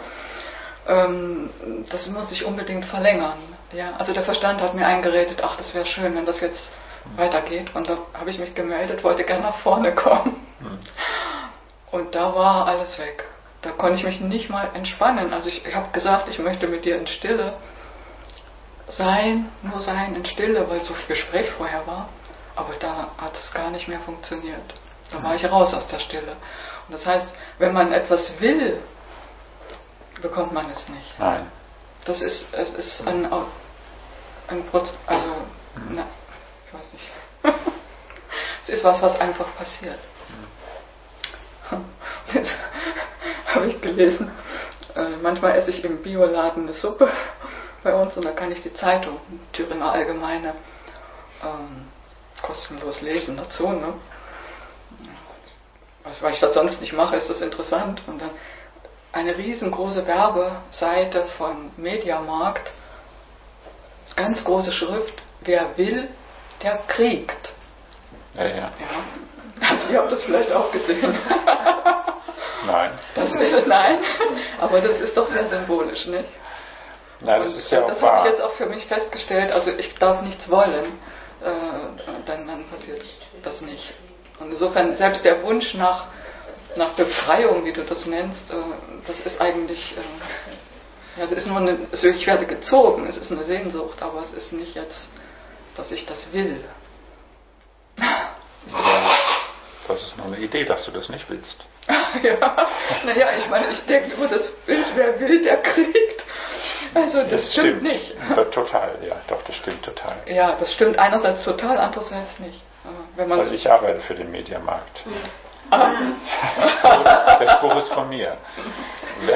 ähm, das muss ich unbedingt verlängern. Ja? Also der Verstand hat mir eingeredet, ach, das wäre schön, wenn das jetzt mhm. weitergeht. Und da habe ich mich gemeldet, wollte gerne nach vorne kommen. Mhm. Und da war alles weg. Da konnte ich mich nicht mal entspannen. Also ich, ich habe gesagt, ich möchte mit dir in Stille sein, nur sein in Stille, weil so viel Gespräch vorher war. Aber da hat es gar nicht mehr funktioniert. Da war ich raus aus der Stille. Und das heißt, wenn man etwas will, bekommt man es nicht. Nein. Das ist, es ist ein, ein Prozess, also, mhm. na, ich weiß nicht. Es ist was, was einfach passiert. Mhm. Jetzt habe ich gelesen, äh, manchmal esse ich im Bioladen eine Suppe bei uns und da kann ich die Zeitung, Thüringer Allgemeine, ähm, kostenlos lesen dazu, ne? Was, weil ich das sonst nicht mache, ist das interessant. Und dann eine riesengroße Werbeseite von Mediamarkt, ganz große Schrift, wer will, der kriegt. Ja, ja. Ja. Also ihr habt das vielleicht auch gesehen. Nein. Das ist, nein, aber das ist doch sehr symbolisch, nicht? Nein, das Und ist ja auch das wahr. habe ich jetzt auch für mich festgestellt, also ich darf nichts wollen, äh, dann, dann passiert das nicht. Und insofern, selbst der Wunsch nach, nach Befreiung, wie du das nennst, äh, das ist eigentlich, äh, ja, es ist nur eine, also ich werde gezogen, es ist eine Sehnsucht, aber es ist nicht jetzt, dass ich das will. Ja, das ist nur eine Idee, dass du das nicht willst. Ja, naja, ich meine, ich denke über das Bild, wer will, der kriegt. Also das, das stimmt, stimmt nicht. Das, total, ja, doch, das stimmt total. Ja, das stimmt einerseits total, andererseits nicht. Wenn man also ich arbeite für den Mediamarkt. Ah. Der Spruch ist von mir. Wer,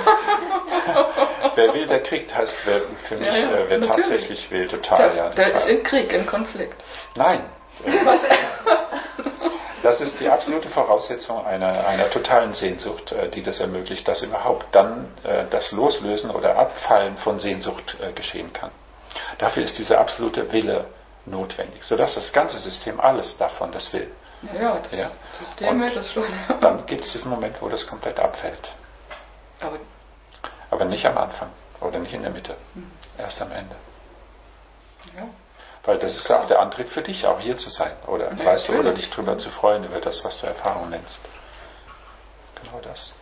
wer will, der kriegt, heißt wer, für mich, ja, ja, äh, wer natürlich. tatsächlich will, total. Der, ja, der total. ist in Krieg, in Konflikt. Nein. Was? Das ist die absolute Voraussetzung einer, einer totalen Sehnsucht, die das ermöglicht, dass überhaupt dann äh, das Loslösen oder Abfallen von Sehnsucht äh, geschehen kann. Dafür ist dieser absolute Wille notwendig, sodass das ganze System alles davon das will. Ja, ja, das Ja? System will Und das schon. dann gibt es diesen Moment, wo das komplett abfällt. Aber, Aber nicht am Anfang oder nicht in der Mitte, mhm. erst am Ende. Ja. Weil das ist auch der Antrieb für dich, auch hier zu sein, oder? Ja, weißt du, oder natürlich. dich drüber zu freuen über das, was du Erfahrung nennst. Genau das.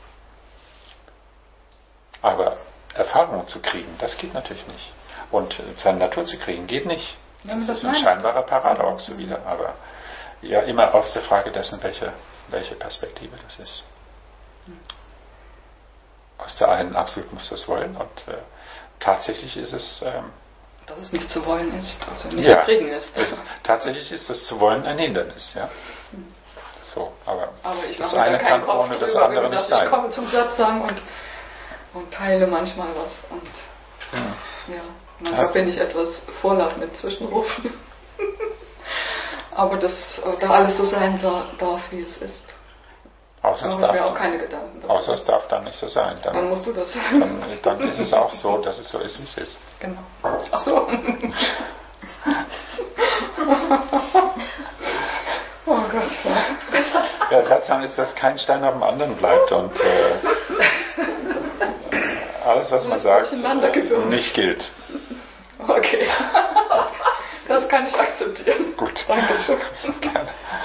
Aber Erfahrung zu kriegen, das geht natürlich nicht. Und seine Natur zu kriegen, geht nicht. Ja, das das ist ein meine ich. scheinbarer Paradox so wieder. Aber ja, immer aus der Frage dessen, welche, welche Perspektive das ist. Aus der einen absolut muss das wollen und äh, tatsächlich ist es ähm, dass es nicht zu wollen ist, also nicht ja, zu kriegen ist. Es, tatsächlich ist das zu wollen ein Hindernis, ja. So, aber, aber ich das mache mir eine da keinen kann Kopf ohne das drüber, andere wie nicht gesagt, sein. ich komme zum Satz sagen und, und teile manchmal was und Hm. ja, manchmal Ja. bin ich etwas vorlaut mit Zwischenrufen. Aber dass äh, da alles so sein sa- darf, wie es ist. Außer Da es, mache ich mir auch darf, keine Gedanken darüber. außer es darf dann nicht so sein. Dann, Dann musst du das sagen. dann, dann ist es auch so, dass es so ist, wie es ist. Genau. Ach so. Oh Gott. Ja, Satsang ist, dass kein Stein auf dem anderen bleibt und äh, alles, was man Alles sagt, durcheinandergewürfelt. nicht gilt. Okay. Das kann ich akzeptieren. Gut. Dankeschön. Gerne.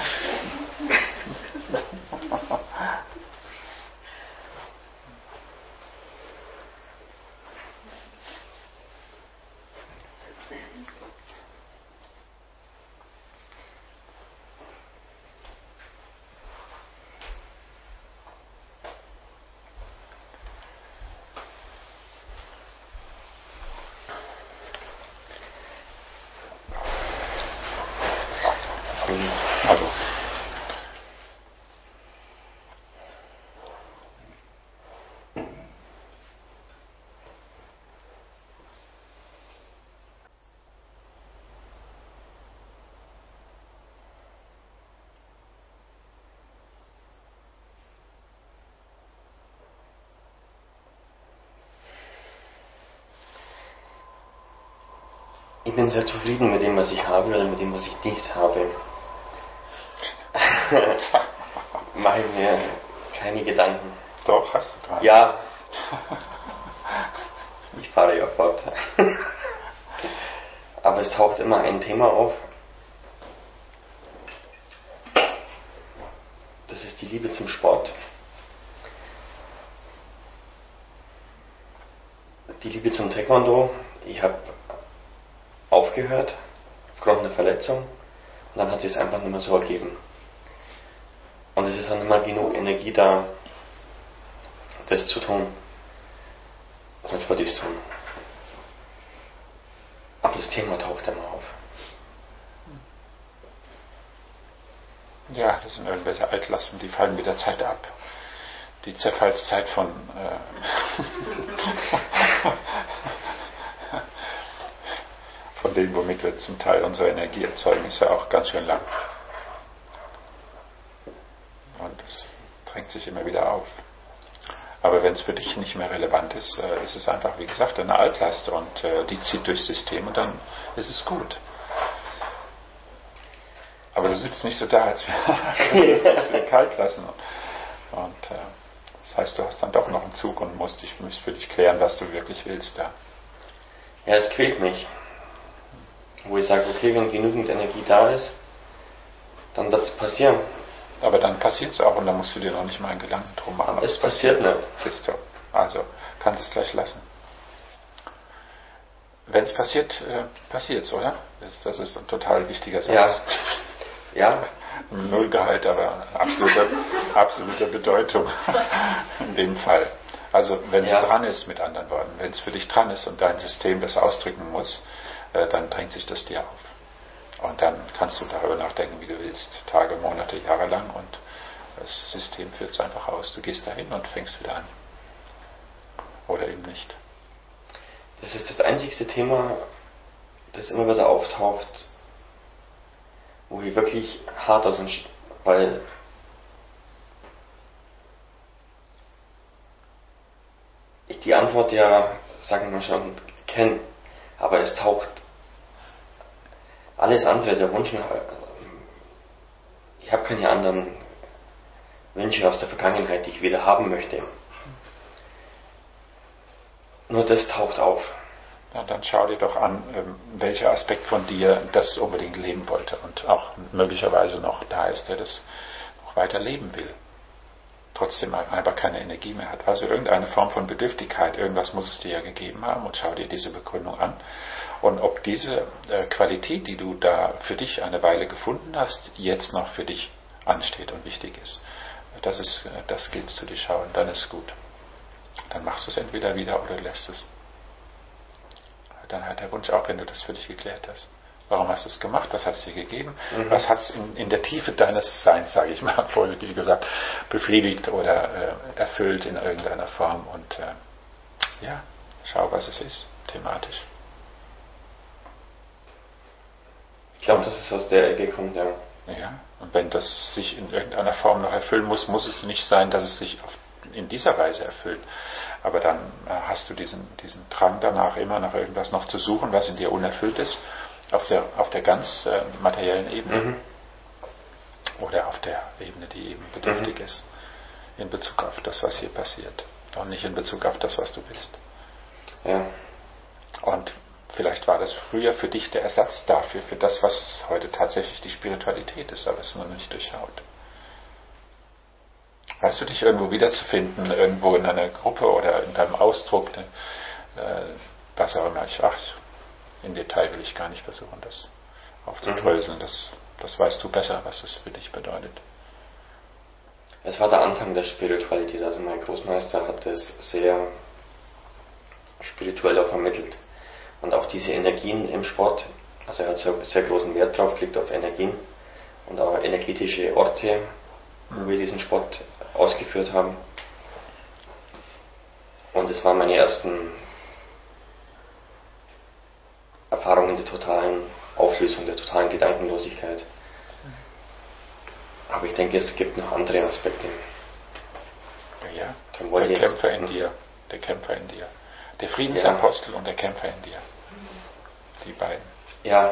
Also. Ich bin sehr zufrieden mit dem, was ich habe oder mit dem, was ich nicht habe. Mache ich mir keine Gedanken. Doch, hast du gerade. Ja. Ich fahre ja fort. Aber es taucht immer ein Thema auf. Das ist die Liebe zum Sport. Die Liebe zum Taekwondo. Ich habe aufgehört aufgrund einer Verletzung und dann hat sich es einfach nicht mehr so ergeben. Und es ist dann immer genug Energie da, das zu tun. Sonst würde ich es tun. Aber das Thema taucht immer auf. Ja, das sind irgendwelche Altlasten, die fallen mit der Zeit ab. Die Zerfallszeit von äh, von dem, womit wir zum Teil unsere Energie erzeugen, ist ja auch ganz schön lang. Und das drängt sich immer wieder auf. Aber wenn es für dich nicht mehr relevant ist, äh, ist es einfach, wie gesagt, eine Altlast und äh, die zieht durchs System und dann ist es gut. Aber du sitzt nicht so da, als wäre es kalt lassen. Und, und äh, das heißt, du hast dann doch noch einen Zug und musst dich musst für dich klären, was du wirklich willst da. Ja, es quält mich. Wo ich sage, okay, wenn genügend Energie da ist, dann wird es passieren. Aber dann passiert es auch und dann musst du dir noch nicht mal einen Gedanken drum machen. Es passiert nicht. Siehst du. Also, kannst es gleich lassen. Wenn es passiert, äh, passiert es, oder? Das, das ist ein total wichtiger Satz. Ja. Ja. Nullgehalt, aber absolute, absolute Bedeutung in dem Fall. Also wenn es ja. dran ist, mit anderen Worten, wenn es für dich dran ist und dein System das ausdrücken muss, äh, dann drängt sich das dir auf. Und dann kannst du darüber nachdenken, wie du willst, Tage, Monate, Jahre lang und das System führt es einfach aus. Du gehst dahin und fängst wieder an. Oder eben nicht. Das ist das einzigste Thema, das immer wieder auftaucht, wo ich wirklich hart aus dem Sch- weil ich die Antwort ja, sagen wir schon, kenne, aber es taucht alles andere, der Wunsch nach, ich habe keine anderen Wünsche aus der Vergangenheit, die ich wieder haben möchte. Nur das taucht auf. Ja, dann schau dir doch an, welcher Aspekt von dir das unbedingt leben wollte und auch möglicherweise noch da ist, der das noch weiter leben will. Trotzdem einfach keine Energie mehr hat. Also irgendeine Form von Bedürftigkeit, irgendwas muss es dir ja gegeben haben und schau dir diese Begründung an. Und ob diese äh, Qualität, die du da für dich eine Weile gefunden hast, jetzt noch für dich ansteht und wichtig ist. Das ist, das gilt zu dir schauen, dann ist gut. Dann machst du es entweder wieder oder lässt es. Dann hat der Wunsch auch, wenn du das für dich geklärt hast. Warum hast du es gemacht? Was hat es dir gegeben? Mhm. Was hat es in, in der Tiefe deines Seins, sage ich mal, vorsichtig gesagt, befriedigt oder äh, erfüllt in irgendeiner Form? Und äh, ja, schau, was es ist, thematisch. Ich glaube, dass es aus der Ecke kommt, ja. Ja, und wenn das sich in irgendeiner Form noch erfüllen muss, muss es nicht sein, dass es sich auf, in dieser Weise erfüllt. Aber dann äh, hast du diesen, diesen Drang danach, immer nach irgendwas noch zu suchen, was in dir unerfüllt ist, auf der, auf der ganz äh, materiellen Ebene. Mhm. Oder auf der Ebene, die eben bedürftig mhm. ist, in Bezug auf das, was hier passiert. Und nicht in Bezug auf das, was du bist. Ja. Und vielleicht war das früher für dich der Ersatz dafür, für das, was heute tatsächlich die Spiritualität ist, aber es ist noch nicht durchschaut. Weißt du, dich irgendwo wiederzufinden, irgendwo in einer Gruppe oder in deinem Ausdruck, äh, was auch immer. Ich, ach, in Detail will ich gar nicht versuchen, das aufzudröseln. Mhm. Das, das weißt du besser, was das für dich bedeutet. Es war der Anfang der Spiritualität. Also mein Großmeister hat es sehr spirituell auch vermittelt. Und auch diese Energien im Sport, also er hat sehr, sehr großen Wert drauf gelegt auf Energien und auch energetische Orte, wo wir diesen Sport ausgeführt haben. Und es waren meine ersten Erfahrungen der totalen Auflösung, der totalen Gedankenlosigkeit. Aber ich denke, es gibt noch andere Aspekte. Ja, der Kämpfer in dir, der Kämpfer in dir. Der Friedensapostel ja. und der Kämpfer in dir. Die beiden. Ja.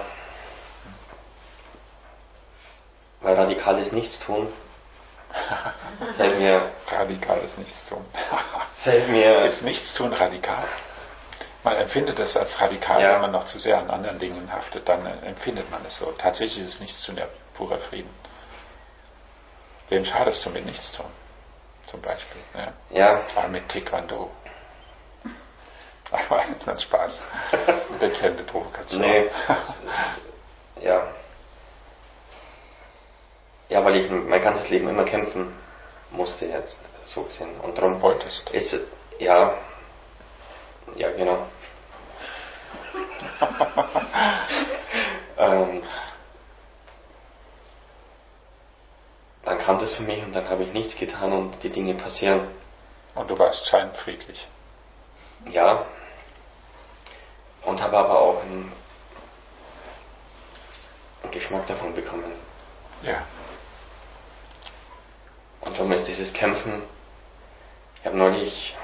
Weil radikales Nichtstun fällt mir... Radikales Nichtstun. fällt mir... Ist Nichtstun radikal? Man empfindet es als radikal, ja. wenn man noch zu sehr an anderen Dingen haftet, dann empfindet man es so. Tatsächlich ist Nichtstun ja purer Frieden. Wem schadest du mit Nichtstun? Zum Beispiel. Ja. ja. Aber mit Taekwondo. Aber dann Spaß. Dezente Provokation. Nee. ja. Ja, weil ich mein ganzes Leben immer kämpfen musste, jetzt so gesehen. Und darum wolltest. Ist, ja. Ja, genau. ähm, dann kam das für mich und dann habe ich nichts getan und die Dinge passieren. Und du warst scheinfriedlich. Ja. Und habe aber auch einen, einen Geschmack davon bekommen. Ja. Und darum ist dieses Kämpfen Ich habe neulich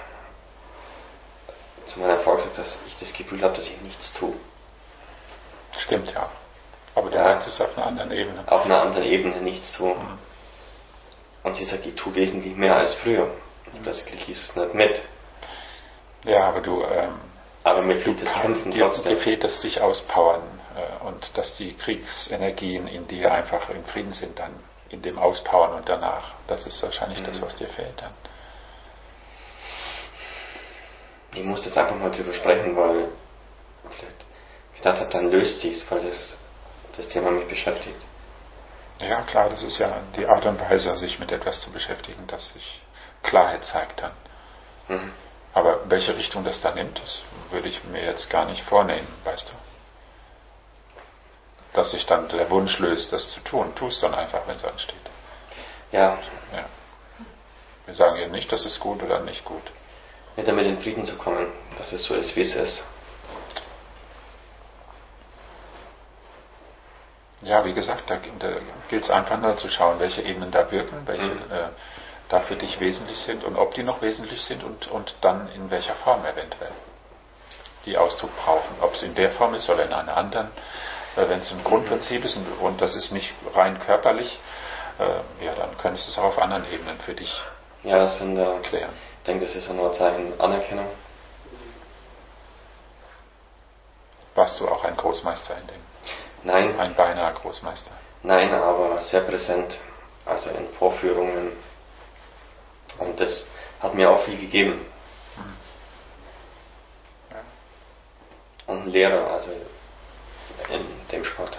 zu meiner Frau gesagt, dass ich das Gefühl habe, dass ich nichts tue. Stimmt, ja. Aber du Ja. meinst es auf einer anderen Ebene. Auf einer anderen Ebene nichts tue. Mhm. Und sie sagt, ich tue wesentlich mehr als früher. Das kriege ich nicht mit. Ja, aber du, ähm, Aber mir fehlt das Kämpfen dir, trotzdem. dir fehlt das dich auspowern äh, und dass die Kriegsenergien in dir einfach im Frieden sind dann, in dem Auspowern und danach. Das ist wahrscheinlich Mhm. das, was dir fehlt dann. Ich muss jetzt einfach mal drüber sprechen, weil ich vielleicht gedacht habe, dann löst sich's, weil das, das Thema mich beschäftigt. Ja, klar, das ist ja die Art und Weise, sich mit etwas zu beschäftigen, dass sich Klarheit zeigt dann. Mhm. Aber welche Richtung das dann nimmt, das würde ich mir jetzt gar nicht vornehmen, weißt du. Dass sich dann der Wunsch löst, das zu tun. Tu es dann einfach, wenn es ansteht. Ja, Ja. Wir sagen ja nicht, das ist gut oder nicht gut. nicht damit in Frieden zu kommen, dass es so ist, wie es ist. Ja, wie gesagt, da, da gilt es einfach nur zu schauen, welche Ebenen da wirken, welche Mhm. äh, da für dich wesentlich sind und ob die noch wesentlich sind und, und dann in welcher Form eventuell die Ausdruck brauchen. Ob es in der Form ist oder in einer anderen. Äh, Wenn es ein Grundprinzip ist und, und das ist nicht rein körperlich, äh, ja, dann könntest du es auch auf anderen Ebenen für dich Ja, das sind, äh, klären. ich denke, das ist ja nur ein Zeichen Anerkennung. Warst du auch ein Großmeister in dem? Nein, Ein beinahe Großmeister. nein, aber sehr präsent, also in Vorführungen. Und das hat mir auch viel gegeben. Ja. Und ein Lehrer, also in dem Sport.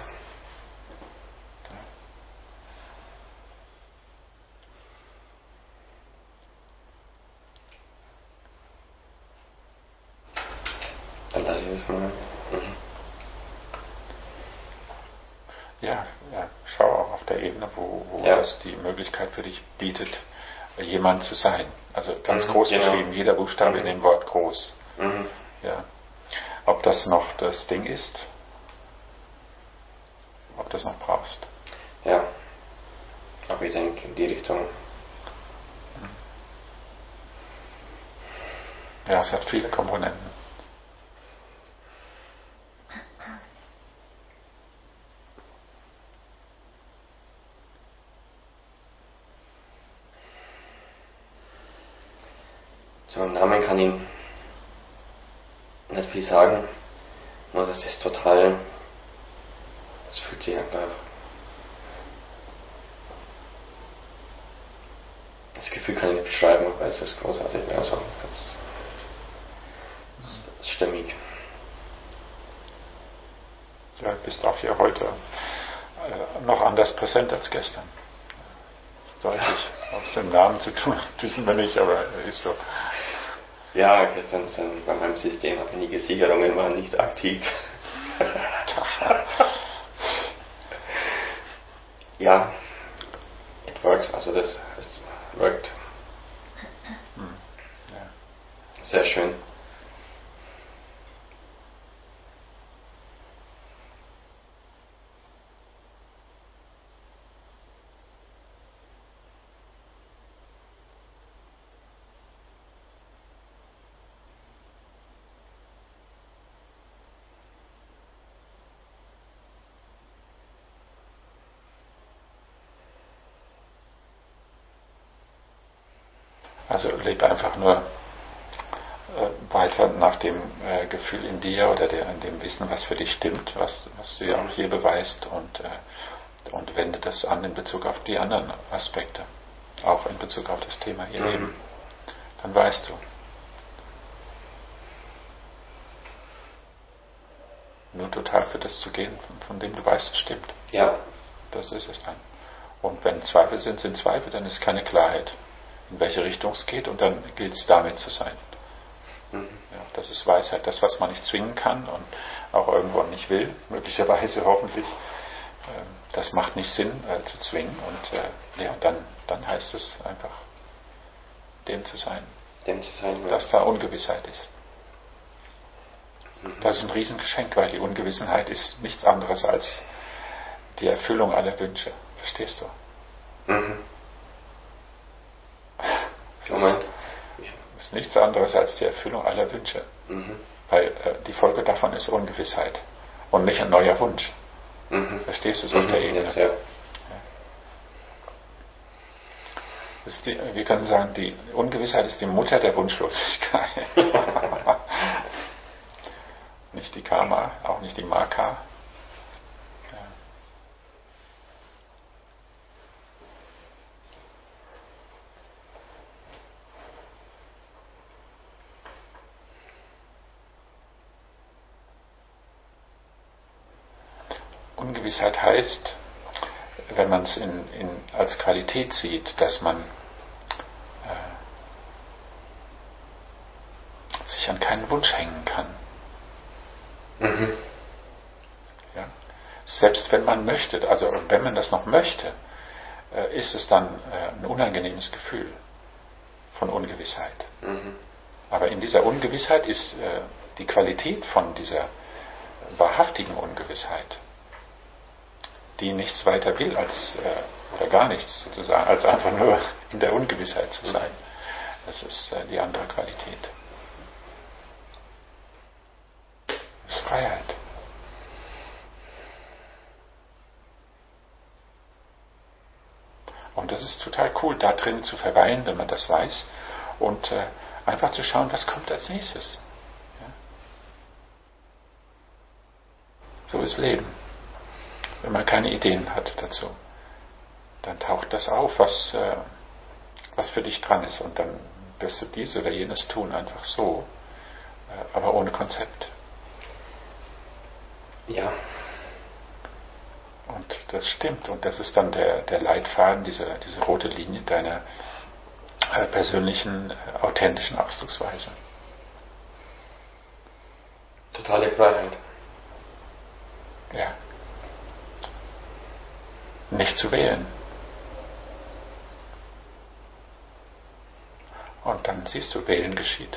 Dann lasse ich das mal. Mhm. Ja, ja, schau auch auf der Ebene, wo, wo Ja. das die Möglichkeit für dich bietet, jemand zu sein. Also ganz Mhm, groß genau. geschrieben, jeder Buchstabe Mhm. in dem Wort groß. Mhm. Ja. Ob das noch das Ding ist, ob du das noch brauchst. Ja. Aber ich denke in die Richtung. Ja, es hat viele Komponenten. So im Namen kann ich nicht viel sagen, nur das ist total, es fühlt sich einfach, das Gefühl kann ich nicht beschreiben, aber es ist großartig, also es ist stimmig. Ja, du bist auch hier heute äh, noch anders präsent als gestern. Das ist deutlich aus dem Namen zu tun, wissen wir nicht, aber ist so. Ja, gestern sind bei meinem System einige Sicherungen waren nicht aktiv. Ja, it works, also das, es wirkt. Hm. Ja. Sehr schön. Also leb einfach nur äh, weiter nach dem äh, Gefühl in dir oder der, in dem Wissen, was für dich stimmt, was, was du ja auch hier beweist und, äh, und wende das an in Bezug auf die anderen Aspekte, auch in Bezug auf das Thema hier Mhm. Leben. Dann weißt du. Nur total für das zu gehen, von, von dem du weißt, es stimmt. Ja, Das ist es dann. Und wenn Zweifel sind, sind Zweifel, dann ist keine Klarheit, in welche Richtung es geht, und dann gilt es damit zu sein. mhm. Ja, das ist Weisheit, das, was man nicht zwingen kann und auch irgendwo nicht will, möglicherweise hoffentlich. ähm, Das macht nicht Sinn äh, zu zwingen, und äh, ja, dann, dann heißt es einfach, dem zu sein, dem zu sein. dass da Ungewissheit ist. Mhm. Das ist ein Riesengeschenk, weil die Ungewissenheit ist nichts anderes als die Erfüllung aller Wünsche. Verstehst du? Mhm. Moment, ich ist nichts anderes als die Erfüllung aller Wünsche. Mhm. Weil äh, die Folge davon ist Ungewissheit und nicht ein neuer Wunsch. Mhm. Verstehst du es auf der Ebene? Jetzt, ja. Das ist die, wir können sagen, die Ungewissheit ist die Mutter der Wunschlosigkeit. Nicht die Karma, auch nicht die Maka. Ja. Ungewissheit heißt, wenn man es in, in, als Qualität sieht, dass man äh, sich an keinen Wunsch hängen kann. Mhm. Ja. Selbst wenn man möchte, also wenn man das noch möchte, äh, ist es dann äh, ein unangenehmes Gefühl von Ungewissheit. Mhm. Aber in dieser Ungewissheit ist äh, die Qualität von dieser wahrhaftigen Ungewissheit, die nichts weiter will als, äh, oder gar nichts sozusagen, als einfach nur in der Ungewissheit zu sein. Das ist äh, die andere Qualität. Das ist Freiheit. Und das ist total cool, da drin zu verweilen, wenn man das weiß, und äh, einfach zu schauen, was kommt als nächstes. Ja? So ist Leben. Wenn man keine Ideen hat dazu, dann taucht das auf, was, äh, was für dich dran ist, und dann wirst du dies oder jenes tun, einfach so, äh, aber ohne Konzept. Ja. Und das stimmt, und das ist dann der, der Leitfaden, diese, diese rote Linie deiner äh, persönlichen, äh, authentischen Ausdrucksweise. Totale Freiheit. Ja. Nicht zu wählen. Und dann siehst du, wählen geschieht.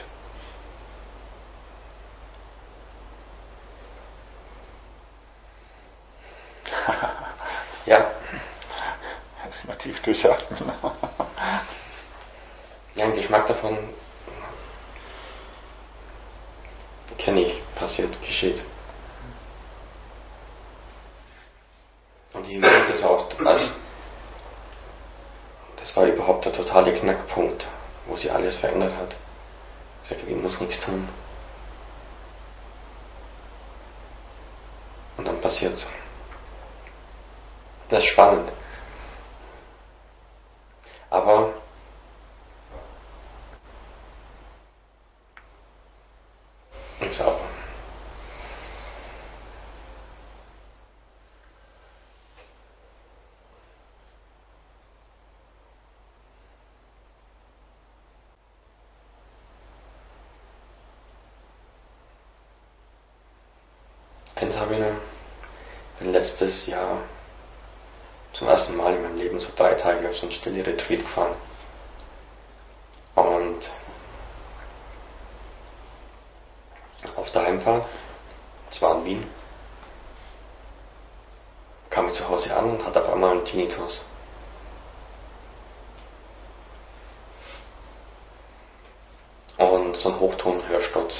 Ja. Erstmal tief durchatmen. Ja, ein Geschmack davon kenne ich, passiert, geschieht. Und ich merke das auch, als das war überhaupt der totale Knackpunkt, wo sie alles verändert hat. Ich sage, ich muss nichts tun. Und dann passiert's. Das ist spannend. Aber und sauber. Eins habe ich noch. Ich bin letztes Jahr zum ersten Mal in meinem Leben so drei Tage auf so einen stille Retreat gefahren. Und auf der Heimfahrt, das war in Wien, kam ich zu Hause an und hatte auf einmal einen Tinnitus. Und so einen Hochton-Hörsturz.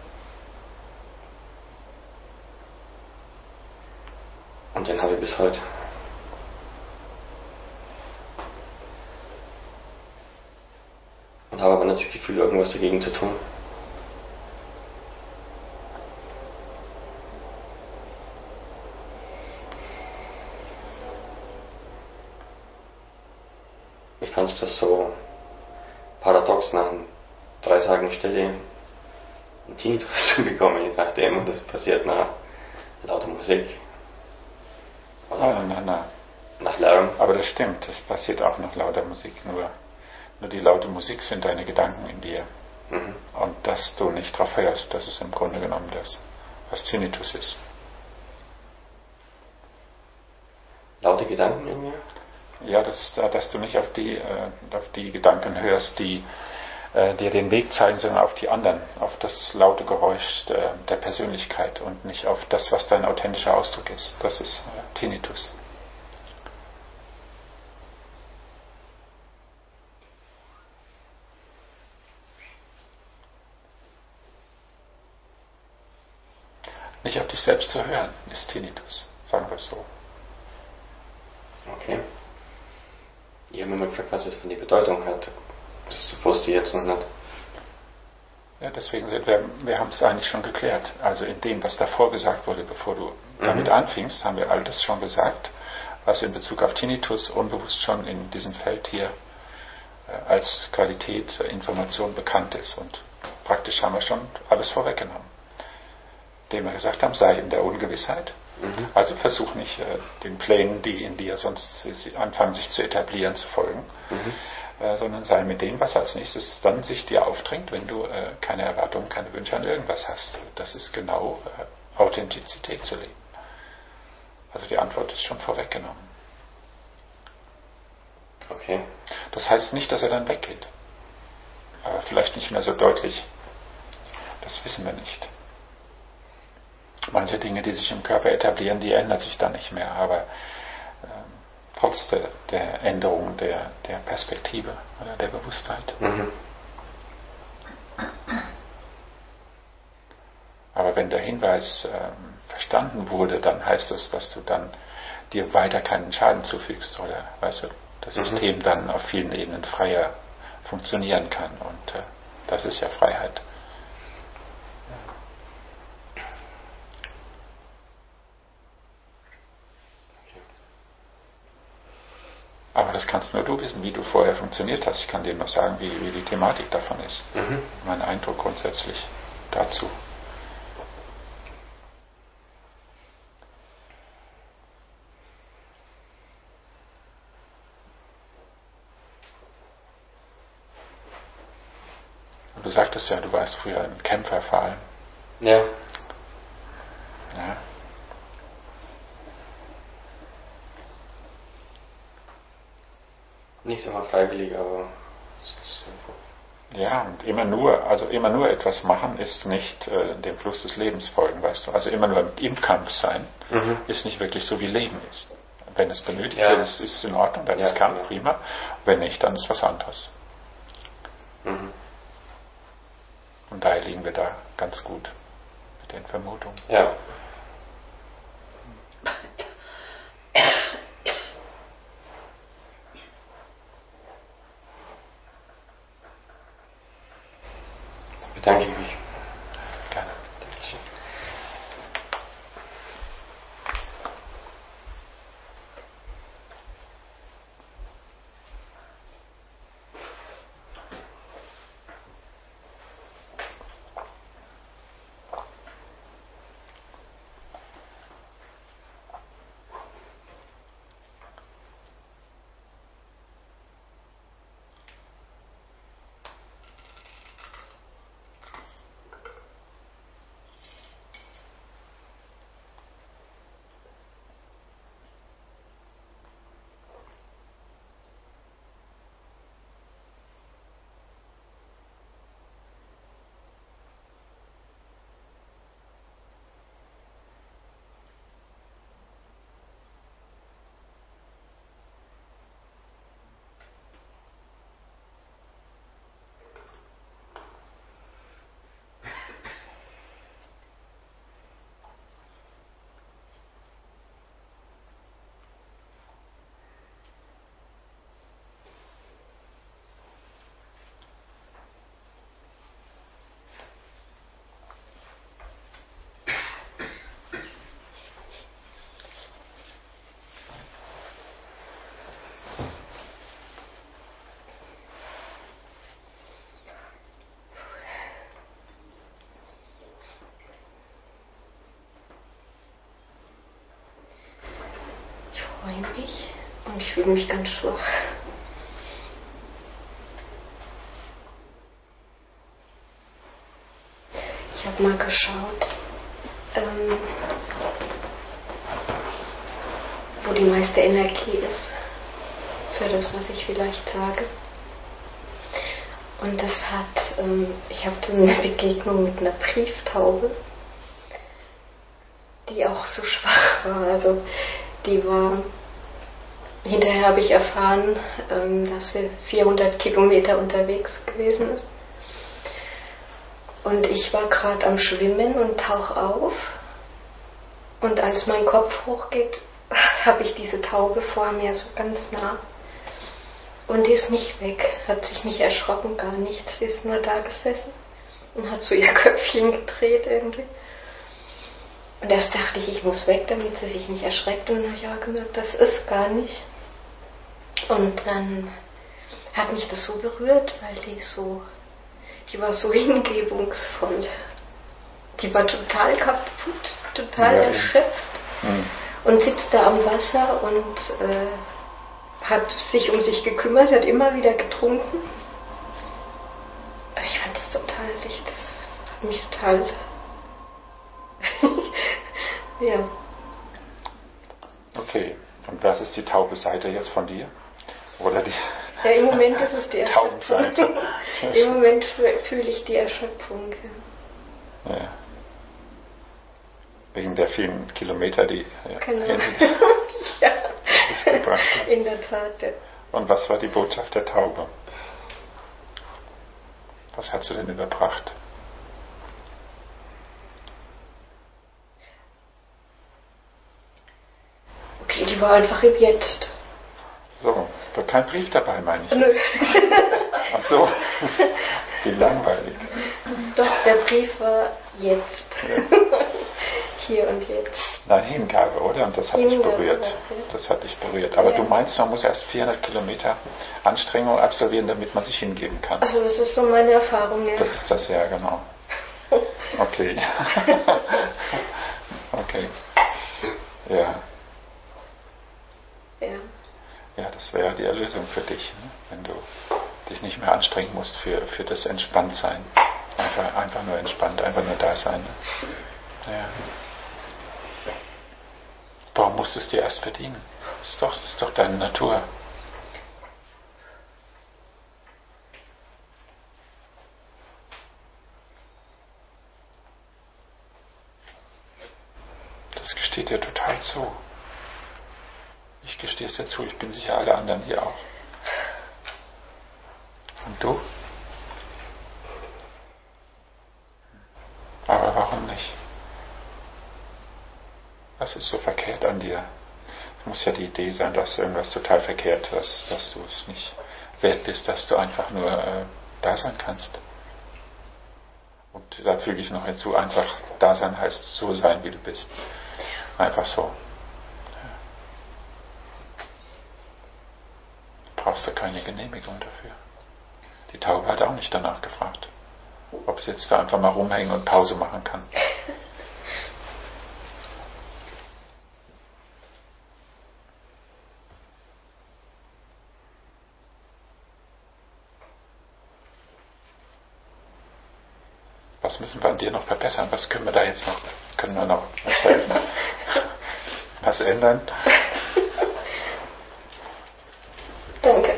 Und den habe ich bis heute. Und habe aber nicht das Gefühl, irgendwas dagegen zu tun. Ich fand das so paradox, nach drei Tagen Stille einen Tinnitus zu bekommen. Ich dachte immer, das passiert nach lauter Musik. Oder na, na. Nach Lärm. Aber das stimmt, das passiert auch nach lauter Musik. Nur, nur die laute Musik sind deine Gedanken in dir. Mhm. Und dass du nicht drauf hörst, das ist im Grunde genommen das, was Tinnitus ist. Laute Gedanken in mir? Ja, das, dass du nicht auf die, äh, auf die Gedanken hörst, die äh, dir den Weg zeigen, sondern auf die anderen, auf das laute Geräusch der, der Persönlichkeit und nicht auf das, was dein authentischer Ausdruck ist. Das ist äh, Tinnitus. Nicht auf dich selbst zu hören, ist Tinnitus, sagen wir es so. Okay. Ich habe mir mal gefragt, was das für die Bedeutung hat. Das wusste ich jetzt noch nicht. Ja, deswegen sind wir, wir haben es eigentlich schon geklärt. Also in dem, was davor gesagt wurde, bevor du Mhm. damit anfingst, haben wir all das schon gesagt, was in Bezug auf Tinnitus unbewusst schon in diesem Feld hier äh, als Qualität, äh, Information bekannt ist. Und praktisch haben wir schon alles vorweggenommen. Indem wir gesagt haben, sei in der Ungewissheit. Mhm. Also versuch nicht, äh, den Plänen, die in dir sonst äh, anfangen, sich zu etablieren, zu folgen. Mhm. Äh, sondern sei mit dem, was als nächstes dann sich dir aufdrängt, wenn du äh, keine Erwartungen, keine Wünsche an irgendwas hast. Das ist genau äh, Authentizität zu leben. Also die Antwort ist schon vorweggenommen. Okay. Das heißt nicht, dass er dann weggeht. Aber vielleicht nicht mehr so deutlich. Das wissen wir nicht. Manche Dinge, die sich im Körper etablieren, die ändern sich dann nicht mehr. Aber ähm, trotz der, der Änderung der, der Perspektive oder der Bewusstheit. Mhm. Aber wenn der Hinweis ähm, verstanden wurde, dann heißt das, dass du dann dir weiter keinen Schaden zufügst oder, weißt du, das Mhm. System dann auf vielen Ebenen freier funktionieren kann. Und äh, das ist ja Freiheit. Aber das kannst nur du wissen, wie du vorher funktioniert hast. Ich kann dir nur sagen, wie, wie die Thematik davon ist. Mhm. Mein Eindruck grundsätzlich dazu. Und du sagtest ja, du warst früher ein Kämpfer vor allem. Ja. Ja. Nicht immer freiwillig, aber es ist so. Ja, und immer nur, also immer nur etwas machen ist nicht äh, dem Fluss des Lebens folgen, weißt du. Also immer nur im Kampf sein Mhm. ist nicht wirklich so, wie Leben ist. Wenn es benötigt Ja. wird, ist es in Ordnung, dann Ja, ist Kampf ja. prima. Wenn nicht, dann ist was anderes. Mhm. Und daher liegen wir da ganz gut mit den Vermutungen. Ja. Bedanke ich mich. Gerne. Dankeschön. Ich freue mich und ich fühle mich ganz schwach. Ich habe mal geschaut, ähm, wo die meiste Energie ist für das, was ich vielleicht sage. Und das hat, ähm, ich hatte eine Begegnung mit einer Brieftaube, die auch so schwach war. Also die war, hinterher habe ich erfahren, ähm, dass sie vierhundert Kilometer unterwegs gewesen ist. Und ich war gerade am Schwimmen und tauche auf Und als mein Kopf hochgeht, habe ich diese Taube vor mir so ganz nah. Und die ist nicht weg, hat sich nicht erschrocken, gar nicht. Sie ist nur da gesessen und hat so ihr Köpfchen gedreht irgendwie. Und erst dachte ich, ich muss weg, damit sie sich nicht erschreckt. Und dann habe ich auch gemerkt, das ist gar nicht. Und dann hat mich das so berührt, weil die so, die war so hingebungsvoll. Die war total kaputt, total ja, erschöpft. Mhm. Und sitzt da am Wasser und äh, hat sich um sich gekümmert, hat immer wieder getrunken. Ich fand das toll, ich, das hat mich total... ja. Okay, und was ist die taube Seite jetzt von dir? Oder die... Ja, im Moment ist es die Taubenseite. Im Moment fühle ich die Erschöpfung. Ja. Ja. Wegen der vielen Kilometer, die genau. hin ja. gebracht hast. In der Tat. Ja. Und was war die Botschaft der Taube? Was hast du denn überbracht? Okay, die war einfach im Jetzt. So, war kein Brief dabei, meine ich. Nö. Ach so, wie langweilig. Doch, der Brief war jetzt. Ja. Hier und jetzt. Nein, Hingabe, oder? Und das hat Hingabe, dich berührt. Das hat dich berührt. Aber ja. Du meinst, man muss erst vierhundert Kilometer Anstrengung absolvieren, damit man sich hingeben kann. Also das ist so meine Erfahrung, ja. Das ist das, ja, genau. Okay. Okay. Ja. Ja. Ja, das wäre die Erlösung für dich, ne? Wenn du dich nicht mehr anstrengen musst für, für das Entspanntsein. Einfach, einfach nur entspannt, einfach nur da sein. Ne? Ja. Warum musst du es dir erst verdienen? Das ist doch, das ist doch deine Natur. Das gesteht dir total zu. Ich gestehe es dir zu, ich bin sicher, alle anderen hier auch. Und du? Aber warum nicht? Was ist so verkehrt an dir? Es muss ja die Idee sein, dass irgendwas total verkehrt ist, dass du es nicht wert bist, dass du einfach nur äh, da sein kannst. Und da füge ich noch hinzu, einfach da sein heißt so sein, wie du bist. Einfach so. Brauchst du keine Genehmigung dafür. Die Taube hat auch nicht danach gefragt, ob sie jetzt da einfach mal rumhängen und Pause machen kann. Was müssen wir an dir noch verbessern? Was können wir da jetzt noch? Können wir noch was helfen? Was ändern? Danke.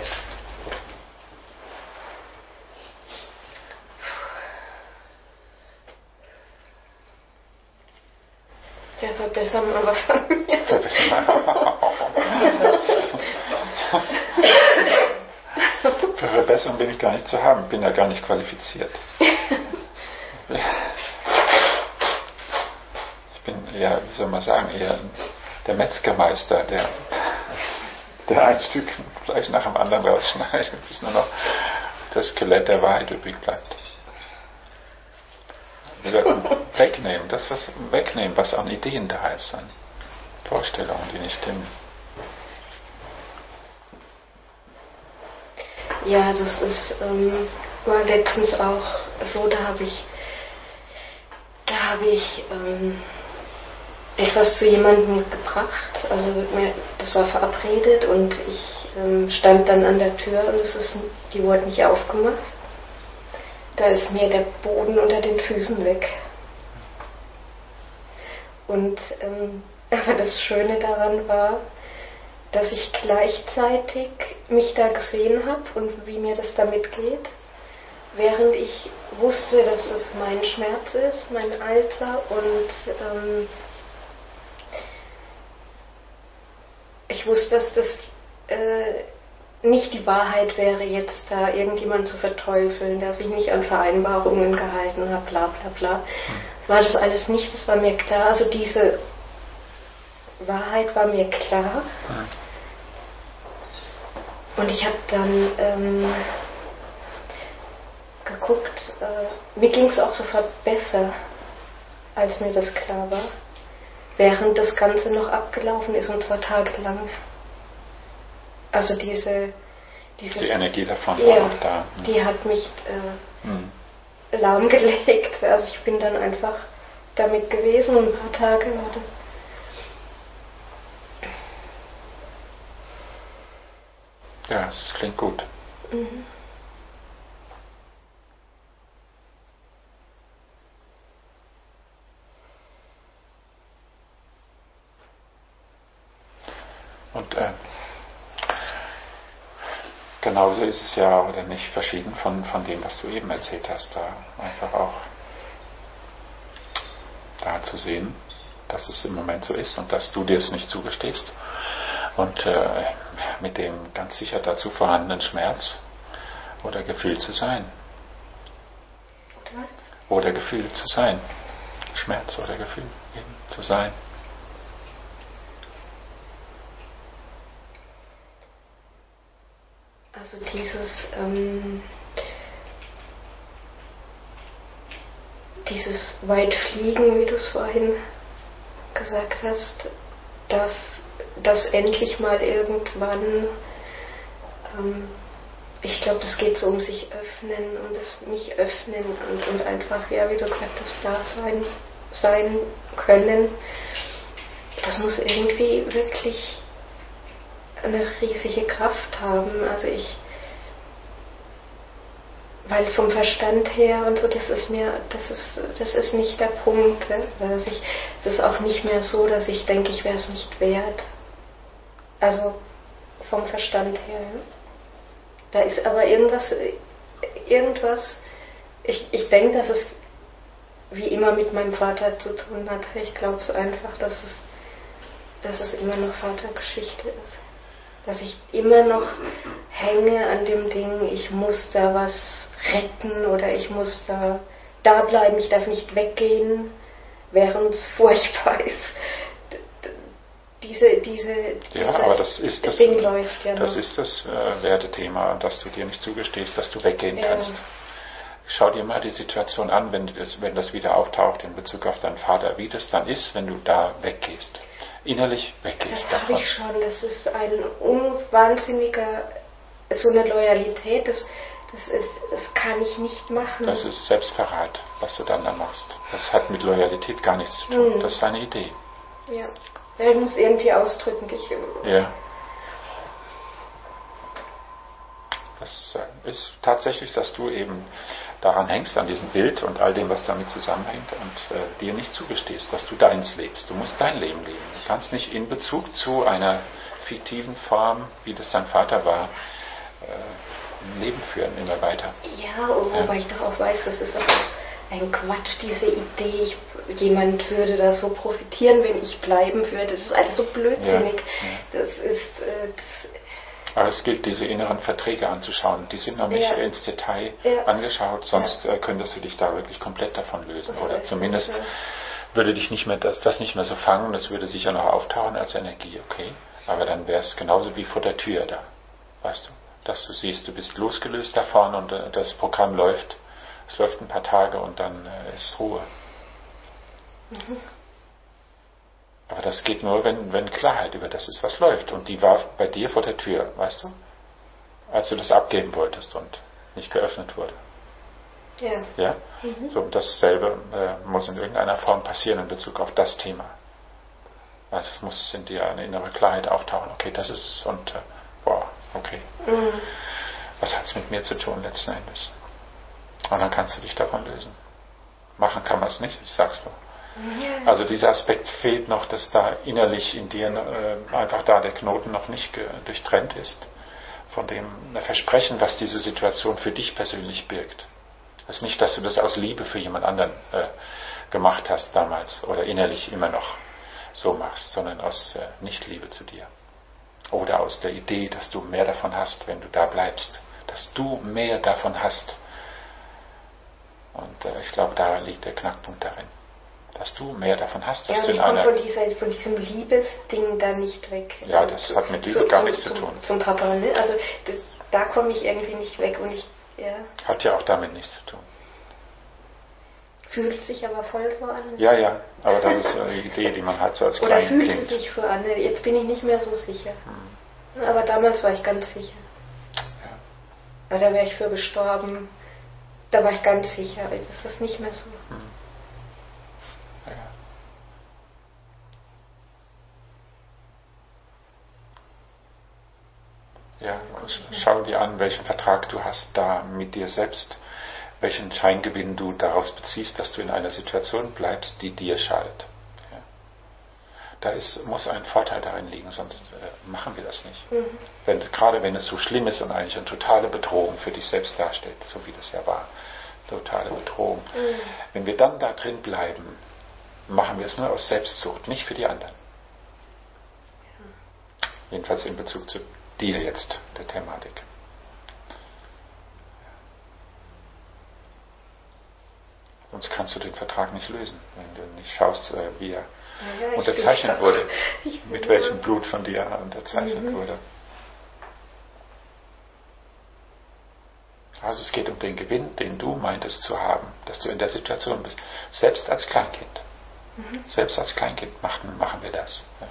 Ja, verbessern mal was an mir. Verbessern mal. Für Verbesserung bin ich gar nicht zu haben, bin ja gar nicht qualifiziert. Ich bin eher, wie soll man sagen, eher der Metzgermeister, der, der ein Stück Fleisch nach dem anderen rausschneidet, bis nur noch das Skelett der Wahrheit übrig bleibt. Wegnehmen, das was wegnehmen, was an Ideen da ist, an Vorstellungen, die nicht stimmen. Ja, das ist ähm, war letztens auch so, da habe ich da habe ich ähm, etwas zu jemandem gebracht, also das war verabredet und ich ähm, stand dann an der Tür und es ist, die wurde nicht aufgemacht. Da ist mir der Boden unter den Füßen weg. Und ähm, aber das Schöne daran war, dass ich gleichzeitig mich da gesehen habe und wie mir das damit geht, während ich wusste, dass es mein Schmerz ist, mein Alter und ähm, ich wusste, dass das äh, nicht die Wahrheit wäre, jetzt da irgendjemand zu verteufeln, der sich nicht an Vereinbarungen gehalten hat, bla bla bla. Es war das alles nicht, das war mir klar. Also diese Wahrheit war mir klar. Mhm. Und ich habe dann ähm, geguckt, äh, mir ging es auch sofort besser, als mir das klar war, während das Ganze noch abgelaufen ist, und zwar tagelang. Also diese... Dieses, die Energie davon ja, war noch da. Mhm. Die hat mich äh, mhm. lahmgelegt. Also ich bin dann einfach damit gewesen und ein paar Tage war das. Ja, es klingt gut. Mhm. Und äh, genauso ist es ja oder nicht verschieden von, von dem, was du eben erzählt hast. Da einfach auch da zu sehen, dass es im Moment so ist und dass du dir es nicht zugestehst. Und äh, mit dem ganz sicher dazu vorhandenen Schmerz oder Gefühl zu sein. Was? Oder Gefühl zu sein. Schmerz oder Gefühl eben zu sein. Also dieses, ähm, dieses Weitfliegen, wie du es vorhin gesagt hast, darf das endlich mal irgendwann, ähm, ich glaube, das geht so um sich öffnen und das mich öffnen und, und einfach, ja, wie du gesagt hast, da sein, sein können. Das muss irgendwie wirklich eine riesige Kraft haben. Also ich, weil vom Verstand her und so, das ist mir, das ist, das ist nicht der Punkt. Also ich, es ist auch nicht mehr so, dass ich denke, ich wäre es nicht wert. Also vom Verstand her. Da ist aber irgendwas, irgendwas, ich, ich denke, dass es wie immer mit meinem Vater zu tun hat. Ich glaube es einfach, dass es, dass es immer noch Vatergeschichte ist. Dass ich immer noch hänge an dem Ding, ich muss da was retten oder ich muss da, da bleiben, ich darf nicht weggehen, während es furchtbar ist. Diese, diese, ja, aber das ist das, Ding läuft ja das, noch. ist das äh, Wertethema, dass du dir nicht zugestehst, dass du weggehen ja. kannst. Schau dir mal die Situation an, wenn das, wenn das wieder auftaucht in Bezug auf deinen Vater, wie das dann ist, wenn du da weggehst. Innerlich weggehst das davon. Das habe ich schon, das ist ein unwahnsinniger, so eine Loyalität, das, das, ist, das kann ich nicht machen. Das ist Selbstverrat, was du dann da machst. Das hat mit Loyalität gar nichts zu tun, hm. Das ist eine Idee. Ja. Ja, ich muss irgendwie ausdrücken. Ich, ja. Das ist tatsächlich, dass du eben daran hängst, an diesem Bild und all dem, was damit zusammenhängt und äh, dir nicht zugestehst, dass du deins lebst. Du musst dein Leben leben. Du kannst nicht in Bezug zu einer fiktiven Form, wie das dein Vater war, äh, ein Leben führen, immer weiter. Ja, wobei ja. ich doch auch weiß, das ist auch ein Quatsch, diese Idee, ich, jemand würde da so profitieren, wenn ich bleiben würde. Das ist alles so blödsinnig. Ja, ja. Das ist... Äh, das Aber es gilt, diese inneren Verträge anzuschauen. Die sind noch nicht ja. ins Detail ja. angeschaut, sonst ja. könntest du dich da wirklich komplett davon lösen. Das Oder zumindest das, ja. würde dich nicht mehr das, das nicht mehr so fangen, das würde sicher noch auftauchen als Energie, okay. Aber dann wäre es genauso wie vor der Tür da. Weißt du? Dass du siehst, du bist losgelöst davon und äh, das Programm läuft. Es läuft ein paar Tage und dann äh, ist Ruhe. Mhm. Aber das geht nur, wenn, wenn Klarheit über das ist, was läuft. Und die war bei dir vor der Tür, weißt du? Als du das abgeben wolltest und nicht geöffnet wurde. Ja. Ja? Mhm. So, dasselbe äh, muss in irgendeiner Form passieren in Bezug auf das Thema. Also es muss in dir eine innere Klarheit auftauchen. Okay, das ist es und äh, boah, okay. Mhm. Was hat es mit mir zu tun letzten Endes? Und dann kannst du dich davon lösen. Machen kann man es nicht, ich sag's doch. Also dieser Aspekt fehlt noch, dass da innerlich in dir äh, einfach da der Knoten noch nicht ge- durchtrennt ist von dem Versprechen, was diese Situation für dich persönlich birgt. Es ist nicht, dass du das aus Liebe für jemand anderen äh, gemacht hast damals oder innerlich immer noch so machst, sondern aus äh, Nichtliebe zu dir. Oder aus der Idee, dass du mehr davon hast, wenn du da bleibst. Dass du mehr davon hast. Und äh, ich glaube, da liegt der Knackpunkt darin. dass du mehr davon hast, dass ja, du und in ich komme einer... von, dieser, von diesem Liebesding da nicht weg. Ja, das zu, hat mit Liebe zu, gar zum, nichts zu zum, tun. Zum Papa, ne? Also das, da komme ich irgendwie nicht weg und ich, ja. Hat ja auch damit nichts zu tun. Fühlt sich aber voll so an. Ja, ja, aber das ist so eine Idee, die man hat so als Oder kleines fühlt Kind. es sich so an? Jetzt bin ich nicht mehr so sicher. Hm. Aber damals war ich ganz sicher. Ja. Aber da wäre ich für gestorben. Da war ich ganz sicher. Jetzt ist das nicht mehr so. Hm. Ja. Ja, schau dir an, welchen Vertrag du hast da mit dir selbst, welchen Scheingewinn du daraus beziehst, dass du in einer Situation bleibst, die dir schadet. Ja. Da ist, muss ein Vorteil darin liegen, sonst äh, machen wir das nicht. Mhm. Wenn, gerade wenn es so schlimm ist und eigentlich eine totale Bedrohung für dich selbst darstellt, so wie das ja war, totale Bedrohung. Mhm. Wenn wir dann da drin bleiben, machen wir es nur aus Selbstsucht, nicht für die anderen. Ja. Jedenfalls in Bezug zu dir jetzt, der Thematik. Sonst kannst du den Vertrag nicht lösen, wenn du nicht schaust, wie er ja, ja, unterzeichnet wurde, mit welchem Blut von dir unterzeichnet mhm. wurde. Also es geht um den Gewinn, den du meintest zu haben, dass du in der Situation bist. Selbst als Kleinkind. Mhm. Selbst als Kleinkind machen, machen wir das. Ja.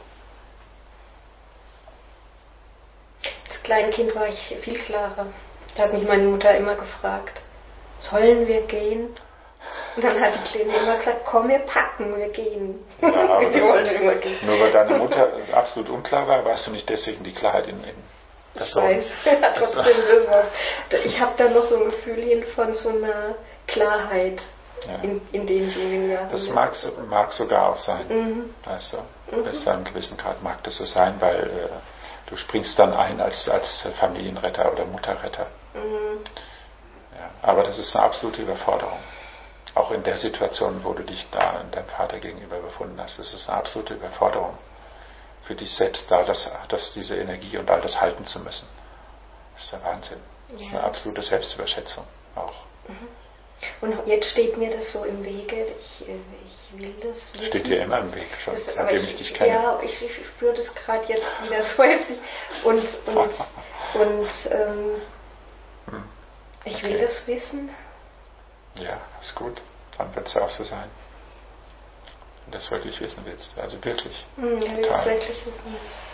Als Kleinkind war ich viel klarer. Da hat mich meine Mutter immer gefragt, sollen wir gehen? Und dann hat die Kleine immer gesagt, komm, wir packen, wir gehen. Ja, aber die wollte immer gehen. Nur weil deine Mutter absolut unklar war, warst du nicht deswegen die Klarheit in, in das Ich weiß, ja, trotzdem das was. Ich habe da noch so ein Gefühl hin von so einer Klarheit ja. in, in den jungen Jahren. Das mag, mag sogar auch sein. Mhm. Weißt du, mhm. bis zu einem gewissen Grad mag das so sein, weil äh, du springst dann ein als, als Familienretter oder Mutterretter. Mhm. Ja, aber das ist eine absolute Überforderung. Auch in der Situation, wo du dich da deinem Vater gegenüber befunden hast, das ist eine absolute Überforderung für dich selbst da, das, das, diese Energie und all das halten zu müssen. Das ist der Wahnsinn. Das ja. ist eine absolute Selbstüberschätzung auch. Mhm. Und jetzt steht mir das so im Wege, ich, ich will das wissen. Steht dir immer im Weg, schon das, seitdem ich, ich dich kenne. Ja, ich, ich spüre das gerade jetzt wieder so heftig. Und, und, und ähm, hm. ich okay. will das wissen. Ja, ist gut. Dann wird es ja auch so sein. Wenn du das wirklich wissen willst. Also wirklich. Hm, ja, ich will das wirklich wissen.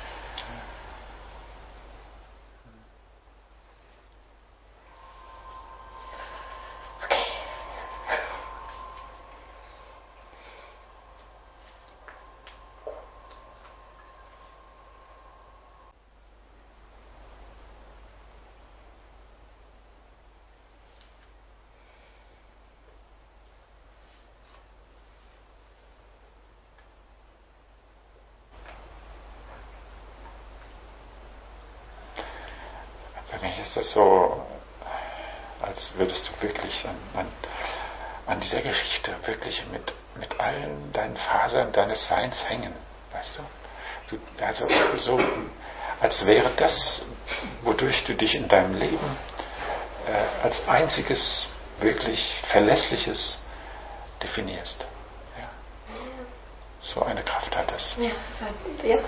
Das so, als würdest du wirklich an, an, an dieser Geschichte wirklich mit, mit allen deinen Fasern deines Seins hängen, weißt du? du also so, als wäre das, wodurch du dich in deinem Leben äh, als einziges wirklich Verlässliches definierst. Ja. So eine Kraft hat das. Ja, ja.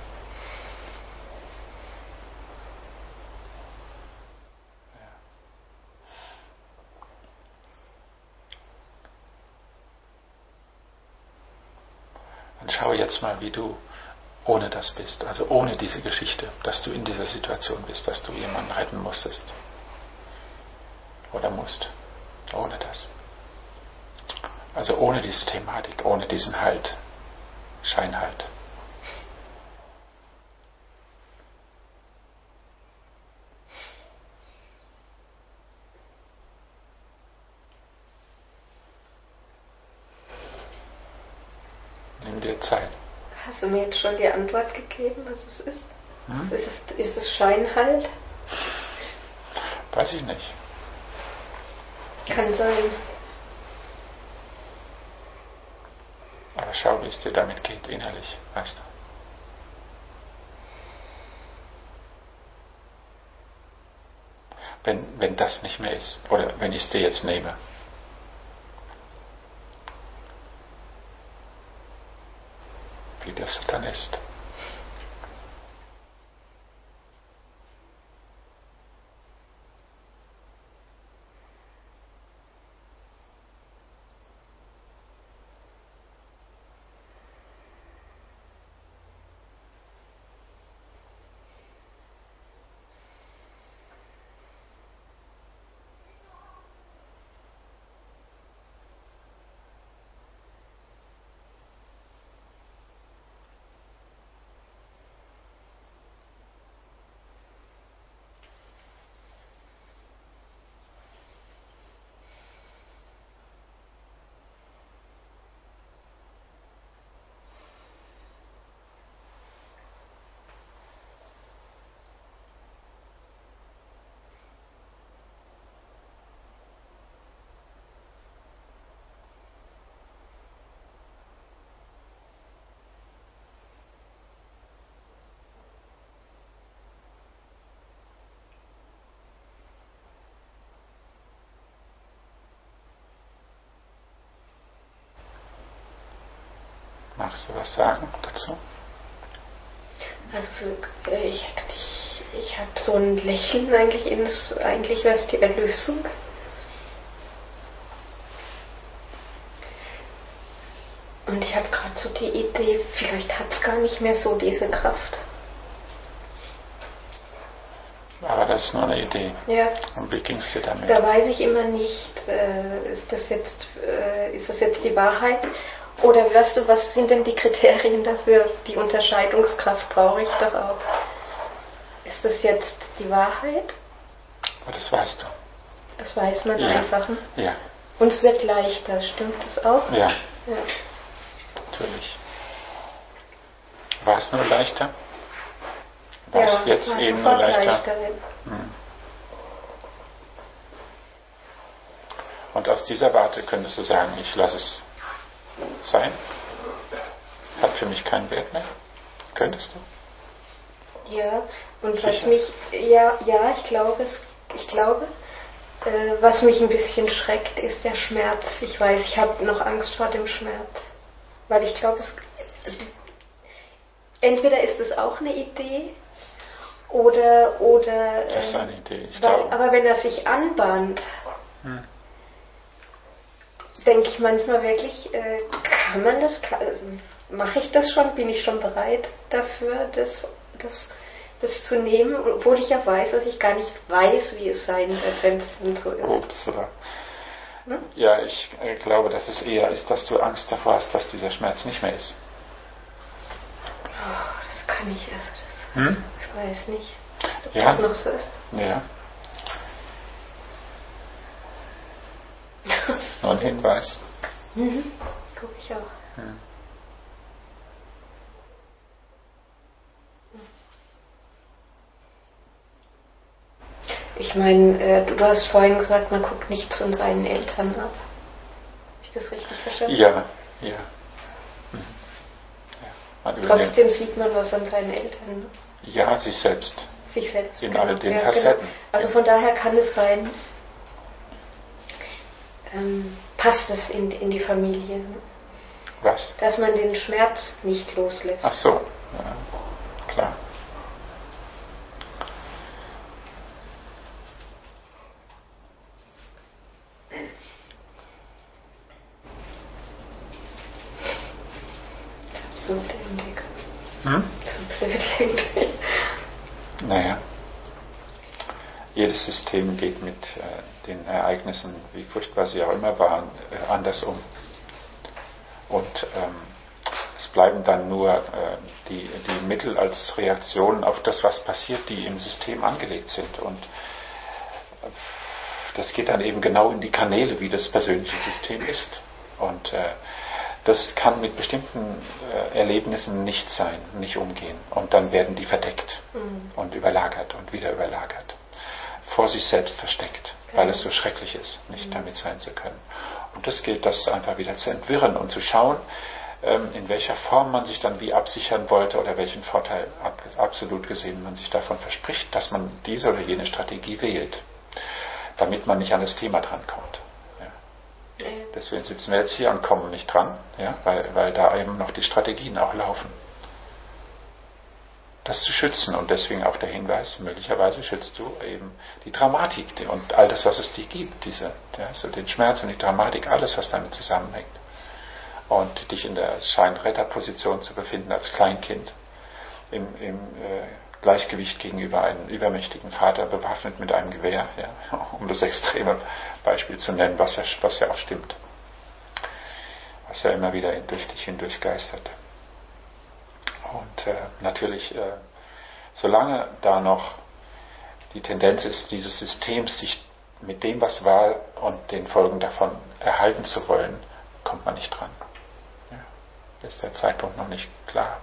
Schau jetzt mal, wie du ohne das bist, also ohne diese Geschichte, dass du in dieser Situation bist, dass du jemanden retten musstest. Oder musst. Ohne das. Also ohne diese Thematik, ohne diesen Halt, Scheinhalt. Nimm dir Zeit. Hast du mir jetzt schon die Antwort gegeben, was es ist? Hm? Ist, es, ist es Scheinhalt? Weiß ich nicht. Kann sein. Aber schau, wie es dir damit geht, innerlich, weißt du. Wenn, wenn das nicht mehr ist, oder wenn ich es dir jetzt nehme, das dann ist. Magst du was sagen dazu? Also für, äh, ich, ich, ich habe so ein Lächeln eigentlich ins, eigentlich wäre es die Erlösung. Und ich habe gerade so die Idee, vielleicht hat es gar nicht mehr so diese Kraft. Aber das ist nur eine Idee. Ja. Und wie ging es dir damit? Da weiß ich immer nicht, äh, ist das jetzt, äh, ist das jetzt die Wahrheit? Oder weißt du, was sind denn die Kriterien dafür? Die Unterscheidungskraft brauche ich doch auch. Ist das jetzt die Wahrheit? Aber das weißt du. Das weiß man Ja. einfach. Ne? Ja. Und es wird leichter, stimmt das auch? Ja, Ja. natürlich. War es nur leichter? War Ja, es jetzt war eben nur sofort leichter? leichter. Hm. Und aus dieser Warte könntest du sagen, ich lasse es sein? Hat für mich keinen Wert mehr? Könntest du? Ja, und was Sicher? mich, ja, ja, ich glaube es, ich glaube, äh, was mich ein bisschen schreckt, ist der Schmerz. Ich weiß, ich habe noch Angst vor dem Schmerz. Weil ich glaube, es, entweder ist es auch eine Idee, oder, oder, Das ist ähm, eine Idee, ich weil, glaube. aber wenn er sich anbahnt, Hm. denke ich manchmal wirklich, äh, kann man das, mache ich das schon, bin ich schon bereit dafür, das, das, das zu nehmen, obwohl ich ja weiß, dass ich gar nicht weiß, wie es sein wird, wenn es denn so ist. Ups, oder? Hm? Ja, ich äh, glaube, dass es eher ist, dass du Angst davor hast, dass dieser Schmerz nicht mehr ist. Oh, das kann ich, also das, Hm? ich weiß nicht, ob Ja. das noch so ist. Ja. Nur ein Hinweis. Mhm. Guck ich auch. Hm. Ich meine, äh, du, du hast vorhin gesagt, man guckt nicht von seinen Eltern ab. Habe ich das richtig verstanden? Ja, ja. Mhm. Ja. Man übernimmt- Trotzdem sieht man was an seinen Eltern, ne? Ja, sich selbst. Sich selbst. In genau. all den Ja, Facetten. genau. Also von daher kann es sein, ähm, passt es in, in die Familie, ne? Was? Dass man den Schmerz nicht loslässt. Ach so, ja, klar. So dämlich. Hm? So blöd irgendwie. Naja. Jedes System geht mit äh, den Ereignissen, wie furchtbar sie auch immer waren, äh, anders um. Und ähm, es bleiben dann nur äh, die, die Mittel als Reaktion auf das, was passiert, die im System angelegt sind. Und äh, das geht dann eben genau in die Kanäle, wie das persönliche System ist. Und äh, das kann mit bestimmten äh, Erlebnissen nicht sein, nicht umgehen. Und dann werden die verdeckt Mhm. und überlagert und wieder überlagert. Vor sich selbst versteckt, Ja. weil es so schrecklich ist, nicht Mhm. damit sein zu können. Und das gilt, das einfach wieder zu entwirren und zu schauen, ähm, in welcher Form man sich dann wie absichern wollte oder welchen Vorteil ab, absolut gesehen man sich davon verspricht, dass man diese oder jene Strategie wählt, damit man nicht an das Thema drankommt. Ja. Ja. Deswegen sitzen wir jetzt hier und kommen nicht dran, ja, weil, weil da eben noch die Strategien auch laufen. das zu schützen. Und deswegen auch der Hinweis, möglicherweise schützt du eben die Dramatik und all das, was es dir gibt, diese, also den Schmerz und die Dramatik, alles, was damit zusammenhängt. Und dich in der Scheinretterposition zu befinden als Kleinkind, im, im äh, Gleichgewicht gegenüber einem übermächtigen Vater, bewaffnet mit einem Gewehr, ja, um das extreme Beispiel zu nennen, was ja, was ja auch stimmt. Was ja immer wieder durch dich hindurch geistert. Und äh, natürlich, äh, solange da noch die Tendenz ist, dieses Systems sich mit dem, was war und den Folgen davon erhalten zu wollen, kommt man nicht dran. Ja, ist der Zeitpunkt noch nicht klar.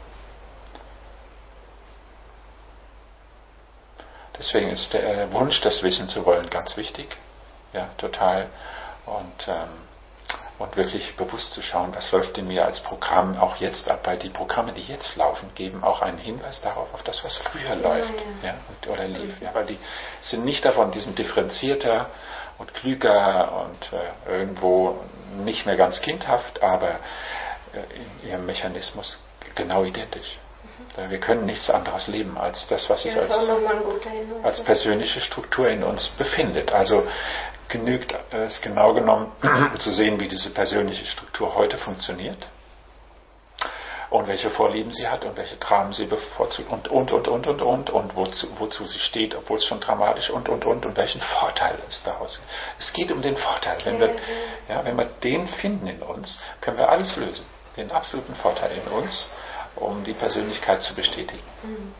Deswegen ist der Wunsch, das wissen zu wollen, ganz wichtig. Ja, total. Und ähm, Und wirklich bewusst zu schauen, was läuft in mir als Programm auch jetzt ab, weil die Programme, die jetzt laufen, geben auch einen Hinweis darauf, auf das, was früher läuft, ja, ja. Ja, oder lief. Ja, weil die sind nicht davon, die sind differenzierter und klüger und äh, irgendwo nicht mehr ganz kindhaft, aber äh, in ihrem Mechanismus genau identisch. Mhm. Wir können nichts anderes leben als das, was sich ja, als, als persönliche Struktur in uns befindet. Also genügt es genau genommen zu sehen, wie diese persönliche Struktur heute funktioniert und welche Vorlieben sie hat und welche Dramen sie bevorzugt und, und, und, und, und, und, und wozu, wozu sie steht, obwohl es schon dramatisch und, und, und, und welchen Vorteil es daraus gibt. Es geht um den Vorteil. Wenn wir, ja, wenn wir den finden in uns, können wir alles lösen. Den absoluten Vorteil in uns, um die Persönlichkeit zu bestätigen. Mhm.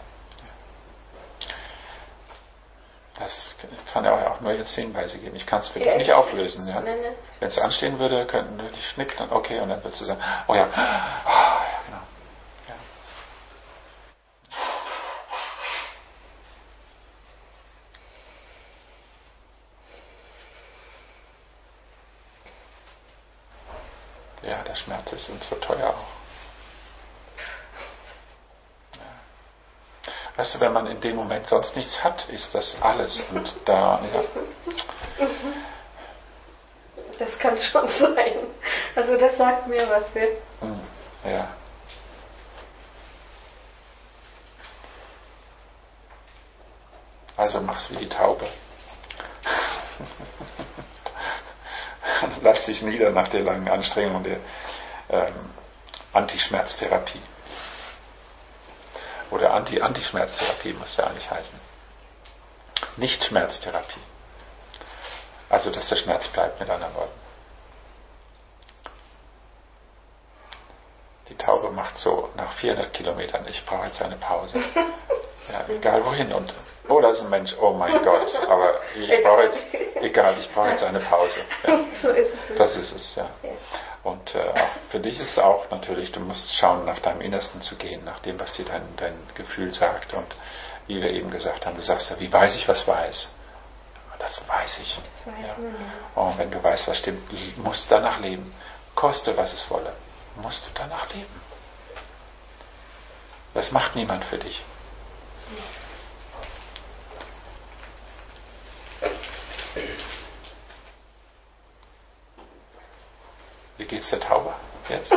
Das kann ja auch nur jetzt Hinweise geben. Ich kann es für dich ja, nicht auflösen. Ja? Wenn es anstehen würde, könnten wir die Schnipp dann okay und dann würdest du sagen, oh ja, oh, ja genau. Ja. Ja, der Schmerz ist uns so teuer auch. Weißt du, wenn man in dem Moment sonst nichts hat, ist das alles. Und da, ja. Das kann schon sein. Also das sagt mir was. Ja. Ja. Also mach's wie die Taube. Lass dich nieder nach der langen Anstrengung der ähm, Antischmerztherapie. Oder Anti-Anti-Schmerztherapie muss ja eigentlich heißen. Nicht-Schmerztherapie. Also, dass der Schmerz bleibt, mit anderen Worten. Die Taube macht so nach vierhundert Kilometern, ich brauche jetzt eine Pause. Ja, egal wohin. Und, oh, da ist ein Mensch, oh mein Gott, aber ich brauche jetzt, egal, ich brauche jetzt eine Pause. Ja. So ist es. Das ist es, ja. Und äh, auch für dich ist es auch natürlich, du musst schauen, nach deinem Innersten zu gehen, nach dem, was dir dein, dein Gefühl sagt. Und wie wir eben gesagt haben, du sagst ja, wie weiß ich, was weiß? Das weiß ich. Das weiß man, ja. Und wenn du weißt, was stimmt, musst du danach leben. Koste, was es wolle. Musst du danach leben. Das macht niemand für dich. Wie geht's der Taube jetzt?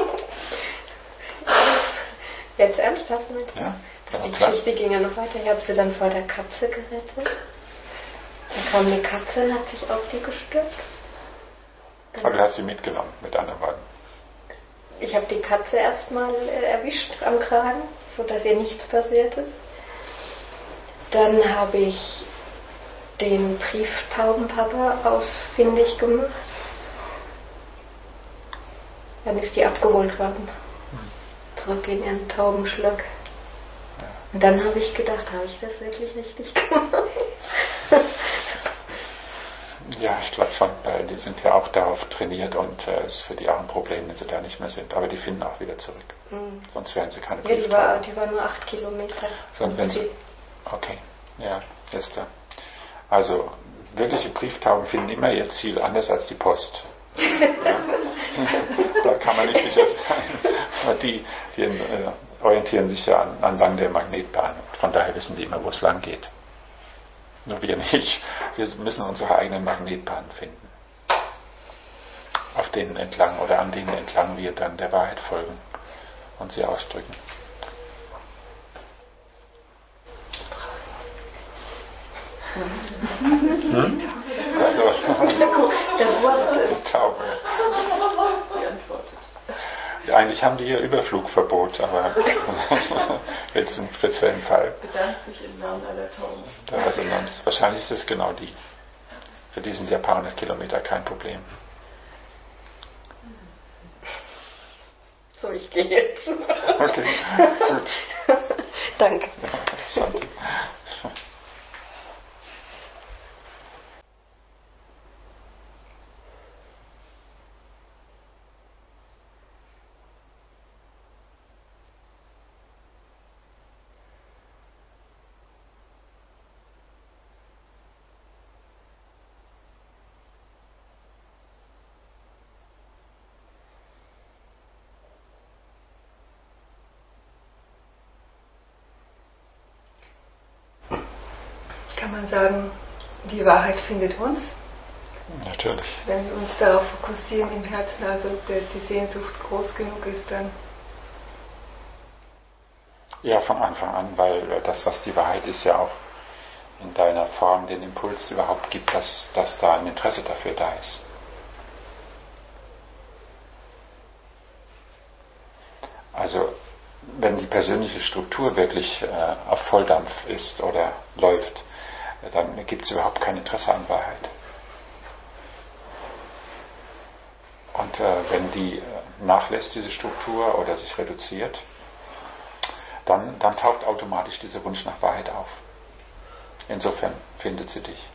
Jetzt ernsthaft mit? Ja, das die Geschichte ging ja noch weiter. Ich habe sie dann vor der Katze gerettet. Dann kam eine Katze und hat sich auf die gestürzt. Aber du hast sie mitgenommen, mit anderen Worten. Ich habe die Katze erstmal äh, erwischt am Kragen, sodass ihr nichts passiert ist. Dann habe ich den Brieftaubenpapa ausfindig gemacht. Dann ist die abgeholt worden. Zurück in ihren Taubenschluck. Ja. Und dann habe ich gedacht, habe ich das wirklich richtig gemacht? Ja, ich glaube schon, weil die sind ja auch darauf trainiert und es äh, ist für die auch ein Problem, wenn sie da nicht mehr sind. Aber die finden auch wieder zurück. Mhm. Sonst wären sie keine Ja, die war, die war nur acht Kilometer. Sonst wenn sie, okay, ja, ist da. Also, wirkliche Brieftauben finden immer ihr Ziel anders als die Post. Ja. Da kann man nicht sicher sein. Aber die, die äh, orientieren sich ja an, an lang der Magnetbahn. Von daher wissen die immer, wo es lang geht. Nur wir nicht. Wir müssen unsere eigenen Magnetbahnen finden. Auf denen entlang oder an denen entlang wir dann der Wahrheit folgen und sie ausdrücken. Hm? Also, Das Wort. Taube. Ja, eigentlich haben die hier Überflugverbot, aber jetzt im speziellen Fall. Bedankt sich im Namen aller Tauben. Der Resonanz. Wahrscheinlich ist es genau die. Für die sind ja ein paar hundert Kilometer kein Problem. So, ich gehe jetzt. Okay, gut. Danke. Ja, Kann man sagen, die Wahrheit findet uns, natürlich. wenn wir uns darauf fokussieren im Herzen, also der, die Sehnsucht groß genug ist, dann. Ja, von Anfang an, weil das, was die Wahrheit ist, ja auch in deiner Form den Impuls überhaupt gibt, dass, dass da ein Interesse dafür da ist. Also, wenn die persönliche Struktur wirklich äh, auf Volldampf ist oder läuft, dann gibt es überhaupt kein Interesse an Wahrheit. Und äh, wenn die äh, nachlässt, diese Struktur, oder sich reduziert, dann, dann taucht automatisch dieser Wunsch nach Wahrheit auf. Insofern findet sie dich.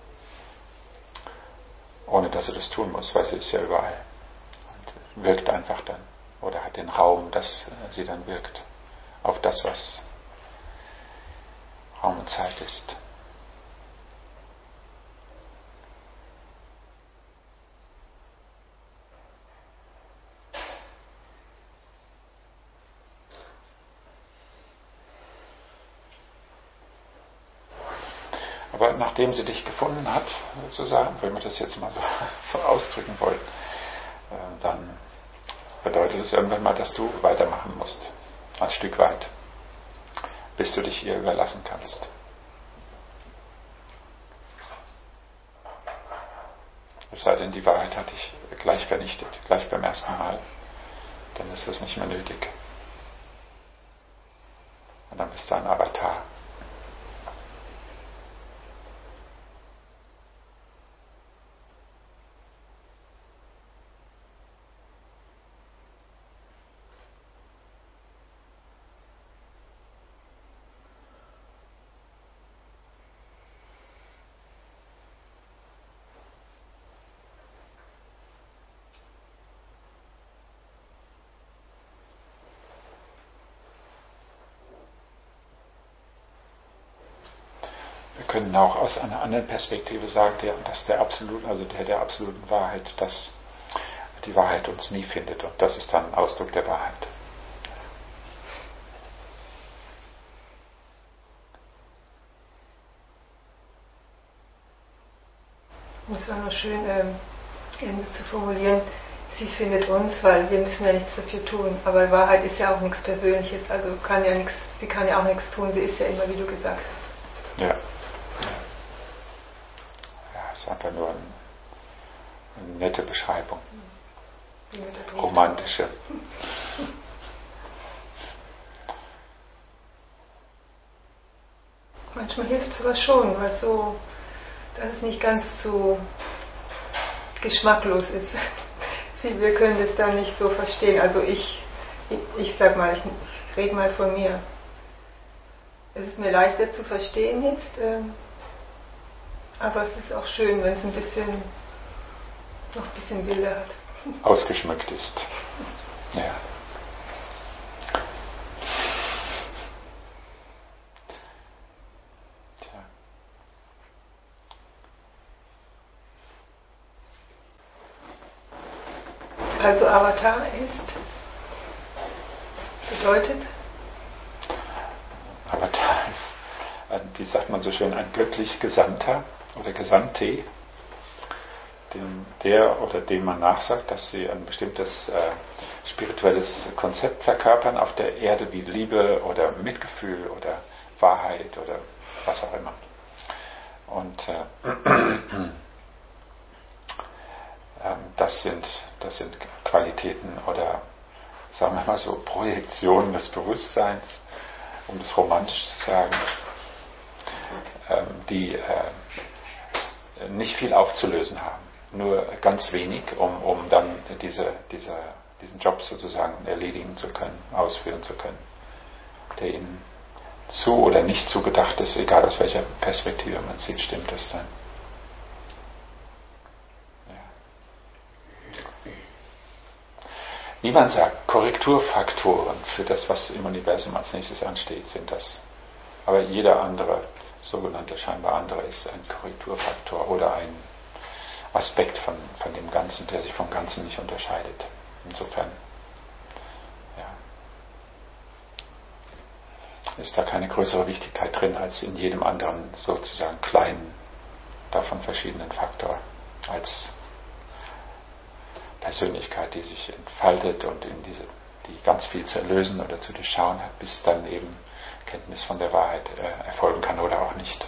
Ohne dass sie das tun muss, weil sie ist ja überall. Und wirkt einfach dann. Oder hat den Raum, dass äh, sie dann wirkt. Auf das, was Raum und Zeit ist. Aber nachdem sie dich gefunden hat, sozusagen, wenn wir das jetzt mal so, so ausdrücken wollen, äh, dann bedeutet es irgendwann mal, dass du weitermachen musst. Ein Stück weit. Bis du dich ihr überlassen kannst. Es sei denn, die Wahrheit hat dich gleich vernichtet, gleich beim ersten Mal. Dann ist es nicht mehr nötig. Und dann bist du ein Avatar. Wir können auch aus einer anderen Perspektive sagen, der, dass der absoluten, also der der absoluten Wahrheit, dass die Wahrheit uns nie findet, und das ist dann ein Ausdruck der Wahrheit. Es ist auch noch schön, ähm, irgendwie zu formulieren, sie findet uns, weil wir müssen ja nichts dafür tun. Aber Wahrheit ist ja auch nichts Persönliches, also kann ja nichts, sie kann ja auch nichts tun, sie ist ja immer, wie du gesagt hast. Ja. Ja, es ist einfach nur ein, eine nette Beschreibung. Romantische. Manchmal hilft sowas schon, weil so, dass es nicht ganz so geschmacklos ist. Wir können das dann nicht so verstehen. Also ich, ich, ich sag mal, ich, ich rede mal von mir. Es ist mir leichter zu verstehen jetzt, ähm, aber es ist auch schön, wenn es ein bisschen, noch ein bisschen Bilder hat. Ausgeschmückt ist. Ja. Tja. Also Avatar ist, bedeutet? Avatar ist, ein, wie sagt man so schön, ein göttlich Gesandter oder Gesandte, dem, der oder dem man nachsagt, dass sie ein bestimmtes äh, spirituelles Konzept verkörpern auf der Erde, wie Liebe oder Mitgefühl oder Wahrheit oder was auch immer. Und äh, das, sind, das sind Qualitäten oder, sagen wir mal so, Projektionen des Bewusstseins, um das romantisch zu sagen, die nicht viel aufzulösen haben. Nur ganz wenig, um, um dann diese, diese, diesen Job sozusagen erledigen zu können, ausführen zu können, der ihnen zu oder nicht zugedacht ist, egal aus welcher Perspektive man sieht, stimmt das dann. Ja. Wie man sagt, Korrekturfaktoren für das, was im Universum als nächstes ansteht, sind das. Aber jeder andere, sogenannte scheinbar andere, ist ein Korrekturfaktor oder ein Aspekt von, von dem Ganzen, der sich vom Ganzen nicht unterscheidet. Insofern ja, ist da keine größere Wichtigkeit drin als in jedem anderen sozusagen kleinen, davon verschiedenen Faktor, als Persönlichkeit, die sich entfaltet und in diese, die ganz viel zu erlösen oder zu durchschauen hat, bis dann eben Kenntnis von der Wahrheit äh, erfolgen kann oder auch nicht.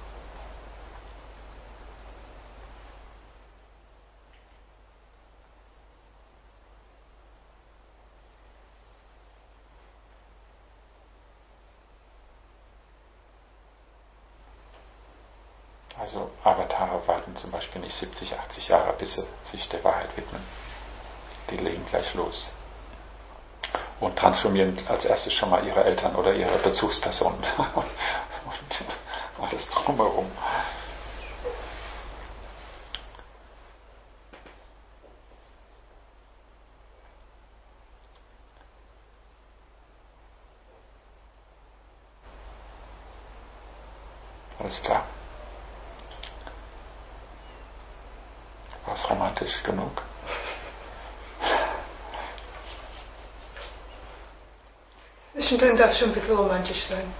Also Avatare warten zum Beispiel nicht siebzig, achtzig Jahre, bis sie sich der Wahrheit widmen. Die legen gleich los und transformieren als erstes schon mal ihre Eltern oder ihre Bezugspersonen und alles drumherum. Alles klar? War es romantisch genug? Zwischendrin darf schon ein bisschen romantisch sein.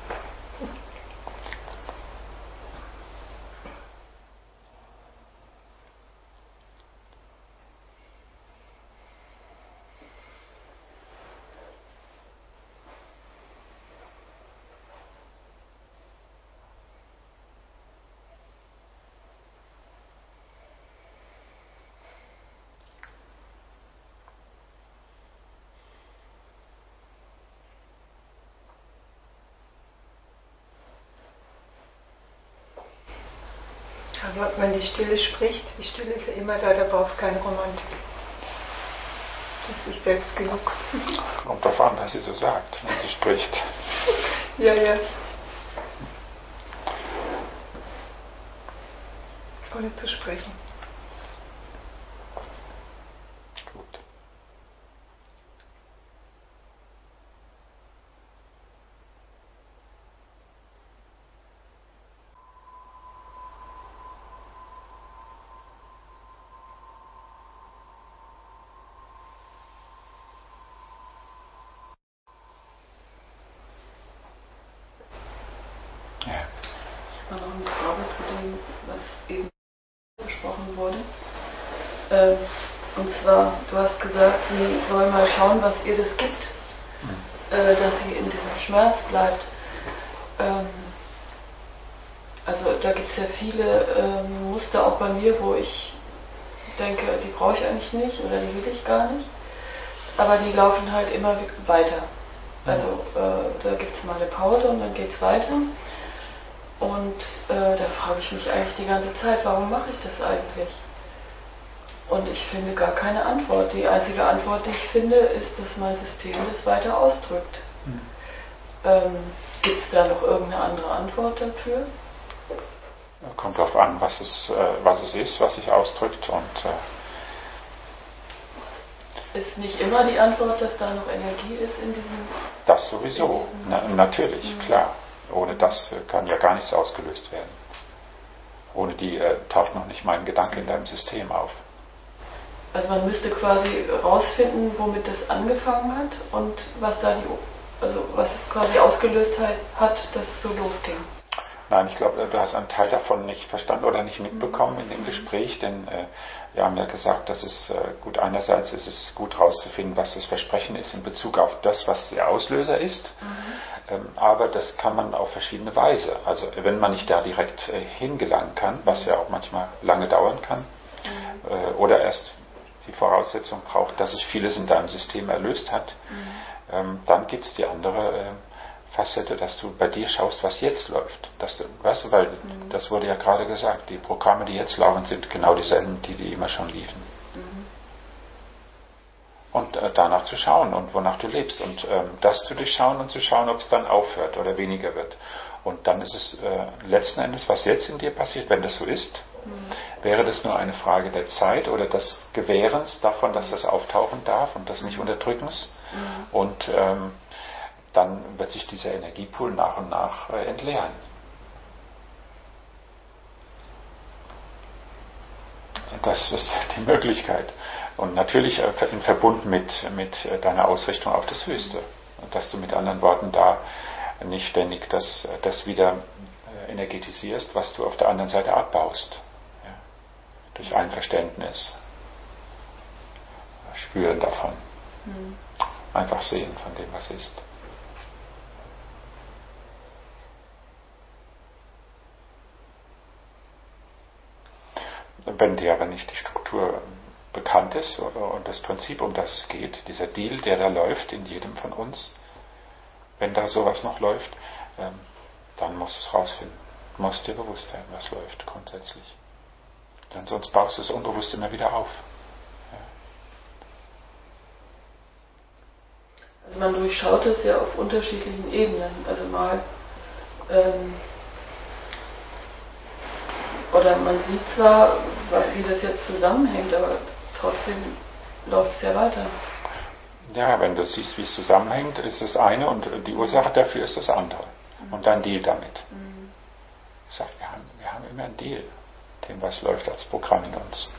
Aber wenn die Stille spricht, die Stille ist ja immer da, da brauchst du keine Romantik. Das ist selbst genug. Kommt darauf an, was sie so sagt, wenn sie spricht. Ja, ja. Ohne zu sprechen. Gut. Ich habe noch eine Frage zu dem, was eben gesprochen wurde. Äh, und zwar, du hast gesagt, sie soll mal schauen, was ihr das gibt, äh, dass sie in diesem Schmerz bleibt. Ähm, also da gibt es ja viele ähm, Muster auch bei mir, wo ich denke, die brauche ich eigentlich nicht oder die will ich gar nicht. Aber die laufen halt immer weiter. Also äh, da gibt es mal eine Pause und dann geht es weiter. Und äh, da frage ich mich eigentlich die ganze Zeit, warum mache ich das eigentlich? Und ich finde gar keine Antwort. Die einzige Antwort, die ich finde, ist, dass mein System das weiter ausdrückt. Mhm. Ähm, gibt es da noch irgendeine andere Antwort dafür? Kommt darauf an, was es, äh, was es ist, was sich ausdrückt. Und äh, ist nicht immer die Antwort, dass da noch Energie ist in diesem... Das sowieso, in Na, natürlich, mhm. klar. Ohne das kann ja gar nichts ausgelöst werden. Ohne die äh, taucht noch nicht mal ein Gedanke in deinem System auf. Also man müsste quasi rausfinden, womit das angefangen hat und was da die, also was es quasi ausgelöst hat, dass es so losging. Nein, ich glaube, du hast einen Teil davon nicht verstanden oder nicht mitbekommen in dem Gespräch, denn äh, wir haben ja gesagt, dass es äh, gut, einerseits ist es gut herauszufinden, was das Versprechen ist in Bezug auf das, was der Auslöser ist. Mhm. Aber das kann man auf verschiedene Weise. Also wenn man nicht da direkt hingelangen kann, was ja auch manchmal lange dauern kann, mhm. oder erst die Voraussetzung braucht, dass sich vieles in deinem System erlöst hat, mhm. dann gibt es die andere Facette, dass du bei dir schaust, was jetzt läuft. Dass du, weißt du, weil mhm. das wurde ja gerade gesagt, die Programme, die jetzt laufen, sind genau dieselben, die, die immer schon liefen. Mhm. Und äh, danach zu schauen und wonach du lebst und ähm, das zu durchschauen und zu schauen, ob es dann aufhört oder weniger wird. Und dann ist es äh, letzten Endes, was jetzt in dir passiert, wenn das so ist, mhm. wäre das nur eine Frage der Zeit oder des Gewährens davon, dass das auftauchen darf und des nicht Unterdrückens. Mhm. Und ähm, dann wird sich dieser Energiepool nach und nach äh, entleeren. Das ist die Möglichkeit. Und natürlich in Verbund mit, mit deiner Ausrichtung auf das Höchste. Dass du mit anderen Worten da nicht ständig das, das wieder energetisierst, was du auf der anderen Seite abbaust. Ja. Durch Einverständnis. Spüren davon. Mhm. Einfach sehen von dem, was ist. Wenn dir aber nicht die Struktur bekannt ist und das Prinzip, um das es geht, dieser Deal, der da läuft in jedem von uns, wenn da sowas noch läuft, dann musst du es rausfinden. Du musst dir bewusst werden, was läuft grundsätzlich. Denn sonst baust du es unbewusst immer wieder auf. Ja. Also man durchschaut es ja auf unterschiedlichen Ebenen. Also mal ähm, oder man sieht zwar, wie das jetzt zusammenhängt, aber trotzdem läuft es ja weiter. Ja, wenn du siehst, wie es zusammenhängt, ist das eine und die Ursache dafür ist das andere. Mhm. Und dein Deal damit. Mhm. Ich sage, wir haben, wir haben immer einen Deal, dem was läuft als Programm in uns.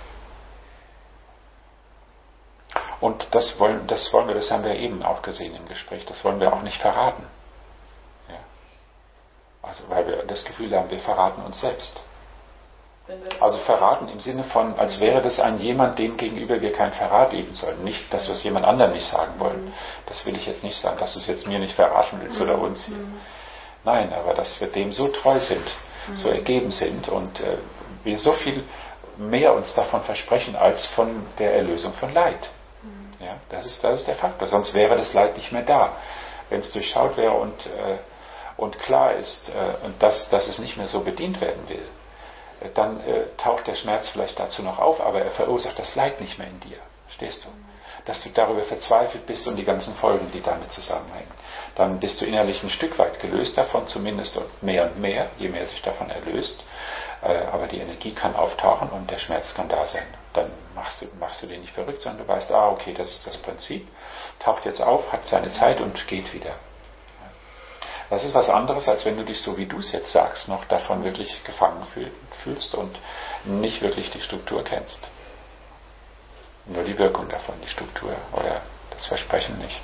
Und das wollen, das wollen wir, das haben wir eben auch gesehen im Gespräch, das wollen wir auch nicht verraten. Ja. Also weil wir das Gefühl haben, wir verraten uns selbst. Also verraten im Sinne von, als wäre das ein jemand, dem gegenüber wir kein Verrat üben sollen. Nicht, dass wir es jemand anderem nicht sagen wollen. Das will ich jetzt nicht sagen, dass du es jetzt mir nicht verraten willst oder uns hier. Nein, aber dass wir dem so treu sind, so ergeben sind und äh, wir so viel mehr uns davon versprechen als von der Erlösung von Leid. Ja, das ist, das ist der Faktor. Sonst wäre das Leid nicht mehr da. Wenn es durchschaut wäre und, äh, und klar ist, äh, dass, dass es nicht mehr so bedient werden will, dann äh, taucht der Schmerz vielleicht dazu noch auf, aber er verursacht das Leid nicht mehr in dir. Verstehst du? Dass du darüber verzweifelt bist und die ganzen Folgen, die damit zusammenhängen. Dann bist du innerlich ein Stück weit gelöst davon, zumindest und mehr und mehr, je mehr sich davon erlöst. Äh, aber die Energie kann auftauchen und der Schmerz kann da sein. Dann machst du, machst du den nicht verrückt, sondern du weißt, ah, okay, das ist das Prinzip. Taucht jetzt auf, hat seine Zeit und geht wieder. Das ist was anderes, als wenn du dich, so wie du es jetzt sagst, noch davon wirklich gefangen fühlst und nicht wirklich die Struktur kennst. Nur die Wirkung davon, die Struktur oder das Versprechen nicht.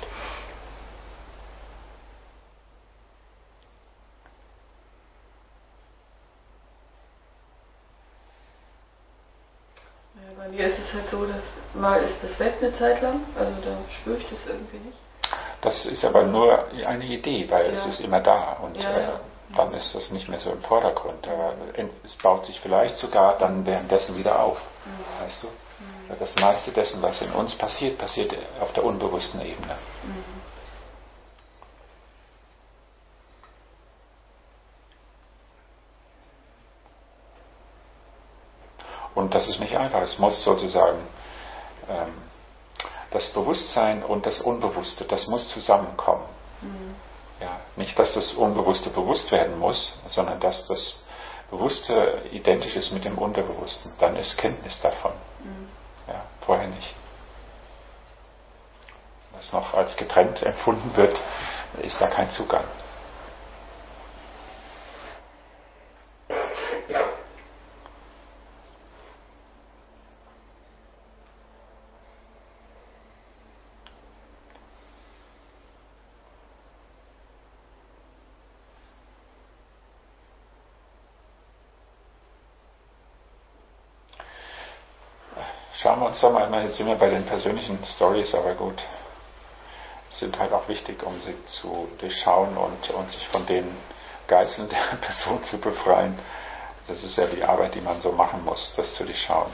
Ja, bei mir ist es halt so, dass mal ist das weg eine Zeit lang, also da spüre ich das irgendwie nicht. Das ist aber nur eine Idee, weil ja. es ist immer da und ja, ja. Äh, dann ist das nicht mehr so im Vordergrund. Aber es baut sich vielleicht sogar dann währenddessen wieder auf. Mhm. Weißt du? Mhm. Weil das meiste dessen, was in uns passiert, passiert auf der unbewussten Ebene. Mhm. Und das ist nicht einfach. Es muss sozusagen ähm, das Bewusstsein und das Unbewusste, das muss zusammenkommen. Mhm. Ja, nicht, dass das Unbewusste bewusst werden muss, sondern dass das Bewusste identisch ist mit dem Unterbewussten. Dann ist Kenntnis davon. Mhm. Ja, vorher nicht. Was noch als getrennt empfunden wird, ist da kein Zugang. Schauen wir uns doch mal, jetzt sind wir bei den persönlichen Stories, aber gut. sind halt auch wichtig, um sie zu durchschauen und, und sich von den Geißeln der Person zu befreien. Das ist ja die Arbeit, die man so machen muss, das zu durchschauen.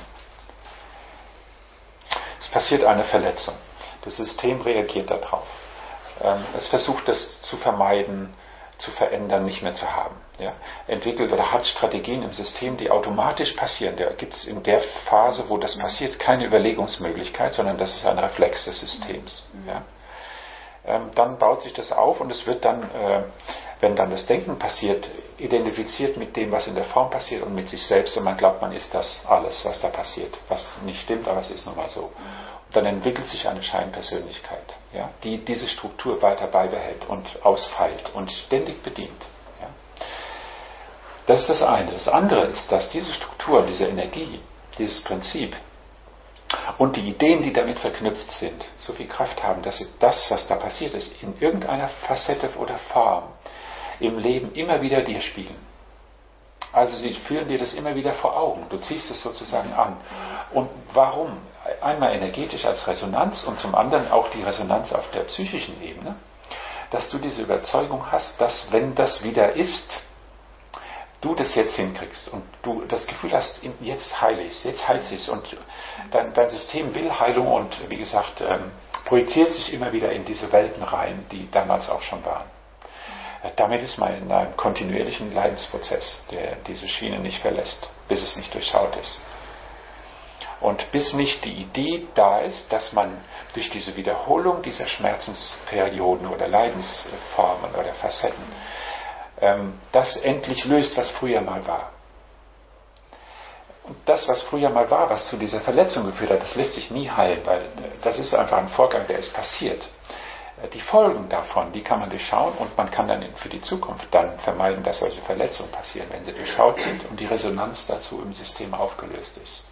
Es passiert eine Verletzung. Das System reagiert darauf. Es versucht das zu vermeiden, zu verändern, nicht mehr zu haben. Ja? Entwickelt oder hat Strategien im System, die automatisch passieren. Da gibt es in der Phase, wo das passiert, keine Überlegungsmöglichkeit, sondern das ist ein Reflex des Systems. Ja? Ähm, dann baut sich das auf und es wird dann, äh, wenn dann das Denken passiert, identifiziert mit dem, was in der Form passiert und mit sich selbst und man glaubt, man ist das alles, was da passiert, was nicht stimmt, aber es ist nun mal so. Und dann entwickelt sich eine Scheinpersönlichkeit, ja, die diese Struktur weiter beibehält und ausfeilt und ständig bedient. Ja. Das ist das eine. Das andere ist, dass diese Struktur, diese Energie, dieses Prinzip und die Ideen, die damit verknüpft sind, so viel Kraft haben, dass sie das, was da passiert ist, in irgendeiner Facette oder Form im Leben immer wieder dir spiegeln. Also sie führen dir das immer wieder vor Augen. Du ziehst es sozusagen an. Und warum? Einmal energetisch als Resonanz und zum anderen auch die Resonanz auf der psychischen Ebene, dass du diese Überzeugung hast, dass wenn das wieder ist, du das jetzt hinkriegst und du das Gefühl hast, jetzt heile ich es, jetzt heilt es und dein, dein System will Heilung und wie gesagt, ähm, projiziert sich immer wieder in diese Welten rein, die damals auch schon waren. Damit ist man in einem kontinuierlichen Leidensprozess, der diese Schiene nicht verlässt, bis es nicht durchschaut ist. Und bis nicht die Idee da ist, dass man durch diese Wiederholung dieser Schmerzensperioden oder Leidensformen oder Facetten ähm, das endlich löst, was früher mal war. Und das, was früher mal war, was zu dieser Verletzung geführt hat, das lässt sich nie heilen, weil das ist einfach ein Vorgang, der ist passiert. Die Folgen davon, die kann man durchschauen und man kann dann für die Zukunft dann vermeiden, dass solche Verletzungen passieren, wenn sie durchschaut sind und die Resonanz dazu im System aufgelöst ist.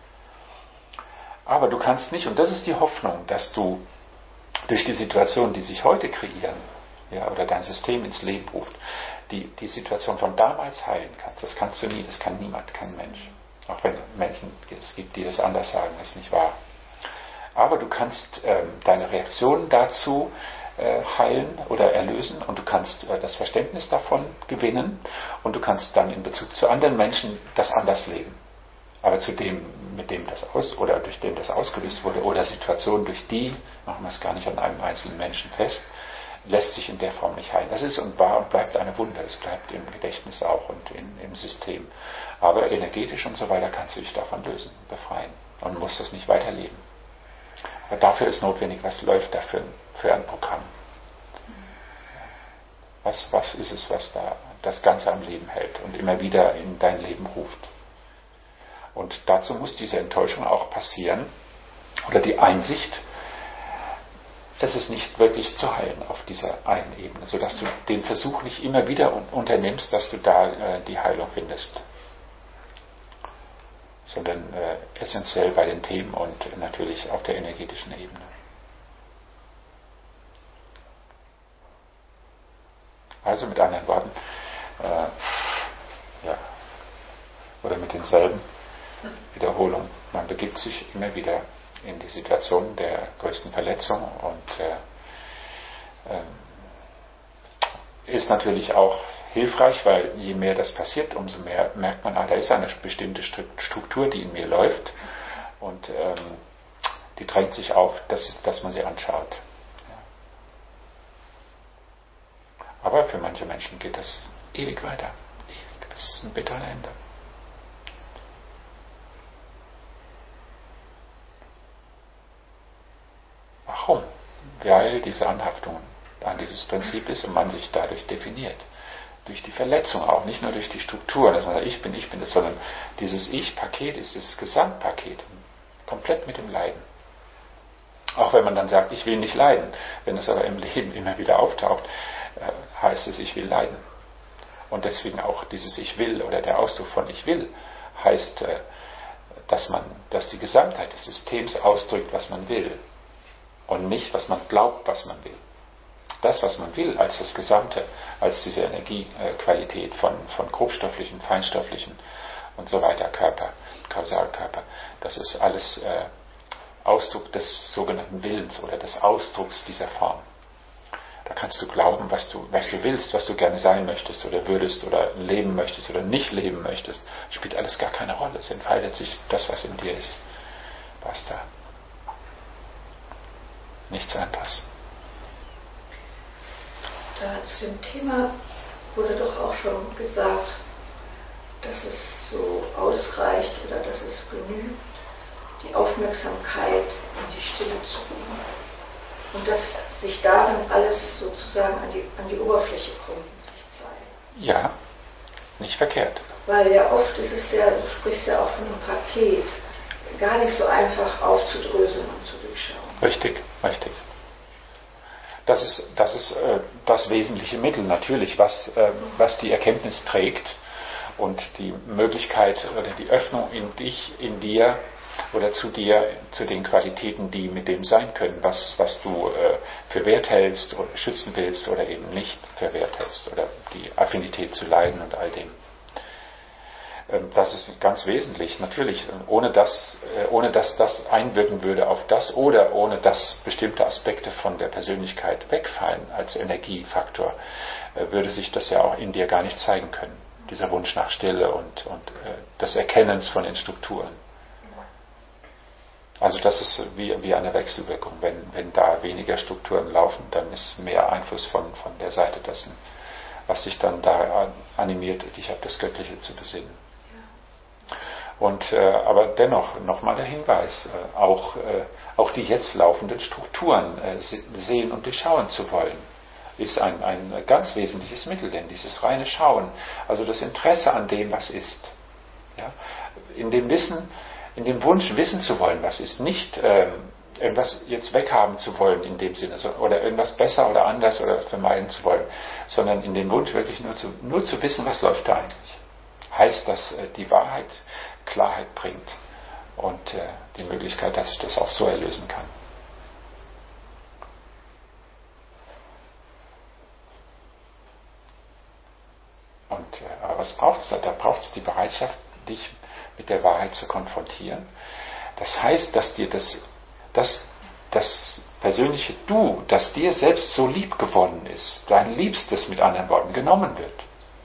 Aber du kannst nicht, und das ist die Hoffnung, dass du durch die Situationen, die sich heute kreieren, ja, oder dein System ins Leben ruft, die, die Situation von damals heilen kannst. Das kannst du nie, das kann niemand, kein Mensch. Auch wenn Menschen es gibt, die das anders sagen, das ist nicht wahr. Aber du kannst ähm, deine Reaktionen dazu äh, heilen oder erlösen und du kannst äh, das Verständnis davon gewinnen und du kannst dann in Bezug zu anderen Menschen das anders leben. Aber zu dem, mit dem das aus oder durch dem das ausgelöst wurde oder Situationen, durch die, machen wir es gar nicht an einem einzelnen Menschen fest, lässt sich in der Form nicht heilen. Das ist und war und bleibt eine Wunder. Es bleibt im Gedächtnis auch und in, im System. Aber energetisch und so weiter kannst du dich davon lösen, befreien und musst das nicht weiterleben. Aber dafür ist notwendig, was läuft da für, für ein Programm? Was, was ist es, was da das Ganze am Leben hält und immer wieder in dein Leben ruft? Und dazu muss diese Enttäuschung auch passieren, oder die Einsicht, es ist nicht wirklich zu heilen auf dieser einen Ebene, sodass du den Versuch nicht immer wieder unternimmst, dass du da äh, die Heilung findest. Sondern äh, essentiell bei den Themen und natürlich auf der energetischen Ebene. Also mit anderen Worten, äh, ja, oder mit denselben Wiederholungen. Man begibt sich immer wieder in die Situation der größten Verletzung und äh, äh, ist natürlich auch hilfreich, weil je mehr das passiert, umso mehr merkt man, ah, da ist eine bestimmte Struktur, die in mir läuft und ähm, die drängt sich auf, dass, dass man sie anschaut. Ja. Aber für manche Menschen geht das ewig weiter. Ewig, bis zum bitteren Ende. Warum? Weil diese Anhaftung an dieses Prinzip ist und man sich dadurch definiert. Durch die Verletzung auch, nicht nur durch die Struktur, dass man sagt, ich bin, ich bin das, sondern dieses Ich-Paket ist das Gesamtpaket, komplett mit dem Leiden. Auch wenn man dann sagt, ich will nicht leiden, wenn es aber im Leben immer wieder auftaucht, heißt es, ich will leiden. Und deswegen auch dieses Ich will oder der Ausdruck von Ich will heißt, dass man, dass die Gesamtheit des Systems ausdrückt, was man will und nicht, was man glaubt, was man will. Das, was man will, als das Gesamte, als diese Energiequalität von, von grobstofflichen, feinstofflichen und so weiter Körper, Kausalkörper, das ist alles äh, Ausdruck des sogenannten Willens oder des Ausdrucks dieser Form. Da kannst du glauben, was du, was du willst, was du gerne sein möchtest oder würdest oder leben möchtest oder nicht leben möchtest. Spielt alles gar keine Rolle. Es entfaltet sich das, was in dir ist. Basta. Nichts anderes. Da zu dem Thema wurde doch auch schon gesagt, dass es so ausreicht oder dass es genügt, die Aufmerksamkeit in die Stille zu bringen. Und dass sich darin alles sozusagen an die, an die Oberfläche kommt und sich zeigt. Ja, nicht verkehrt. Weil ja oft ist es ja, du sprichst ja auch von einem Paket, gar nicht so einfach aufzudröseln und zu durchschauen. Richtig, richtig. Das ist das, ist, äh, das wesentliche Mittel natürlich, was, äh, was die Erkenntnis trägt und die Möglichkeit oder die Öffnung in dich, in dir oder zu dir, zu den Qualitäten, die mit dem sein können, was, was du äh, für wert hältst oder schützen willst oder eben nicht für wert hältst oder die Affinität zu Leiden und all dem. Das ist ganz wesentlich, natürlich, ohne dass, ohne dass das einwirken würde auf das oder ohne dass bestimmte Aspekte von der Persönlichkeit wegfallen als Energiefaktor, würde sich das ja auch in dir gar nicht zeigen können, dieser Wunsch nach Stille und, und des Erkennens von den Strukturen. Also das ist wie, wie eine Wechselwirkung. Wenn, wenn da weniger Strukturen laufen, dann ist mehr Einfluss von, von der Seite dessen, was dich dann da animiert, dich auf das Göttliche zu besinnen. Und, äh, aber dennoch, nochmal der Hinweis, äh, auch, äh, auch die jetzt laufenden Strukturen äh, sehen und durchschauen zu wollen, ist ein, ein ganz wesentliches Mittel, denn dieses reine Schauen, also das Interesse an dem, was ist, ja, in dem Wissen, in dem Wunsch wissen zu wollen, was ist, nicht äh, irgendwas jetzt weghaben zu wollen in dem Sinne, so, oder irgendwas besser oder anders oder vermeiden zu wollen, sondern in dem Wunsch wirklich nur zu, nur zu wissen, was läuft da eigentlich. Heißt, dass äh, die Wahrheit Klarheit bringt und äh, die Möglichkeit, dass ich das auch so erlösen kann. Und äh, aber was braucht es da? Da braucht es die Bereitschaft, dich mit der Wahrheit zu konfrontieren. Das heißt, dass dir das, das, das persönliche Du, das dir selbst so lieb geworden ist, dein Liebstes mit anderen Worten, genommen wird.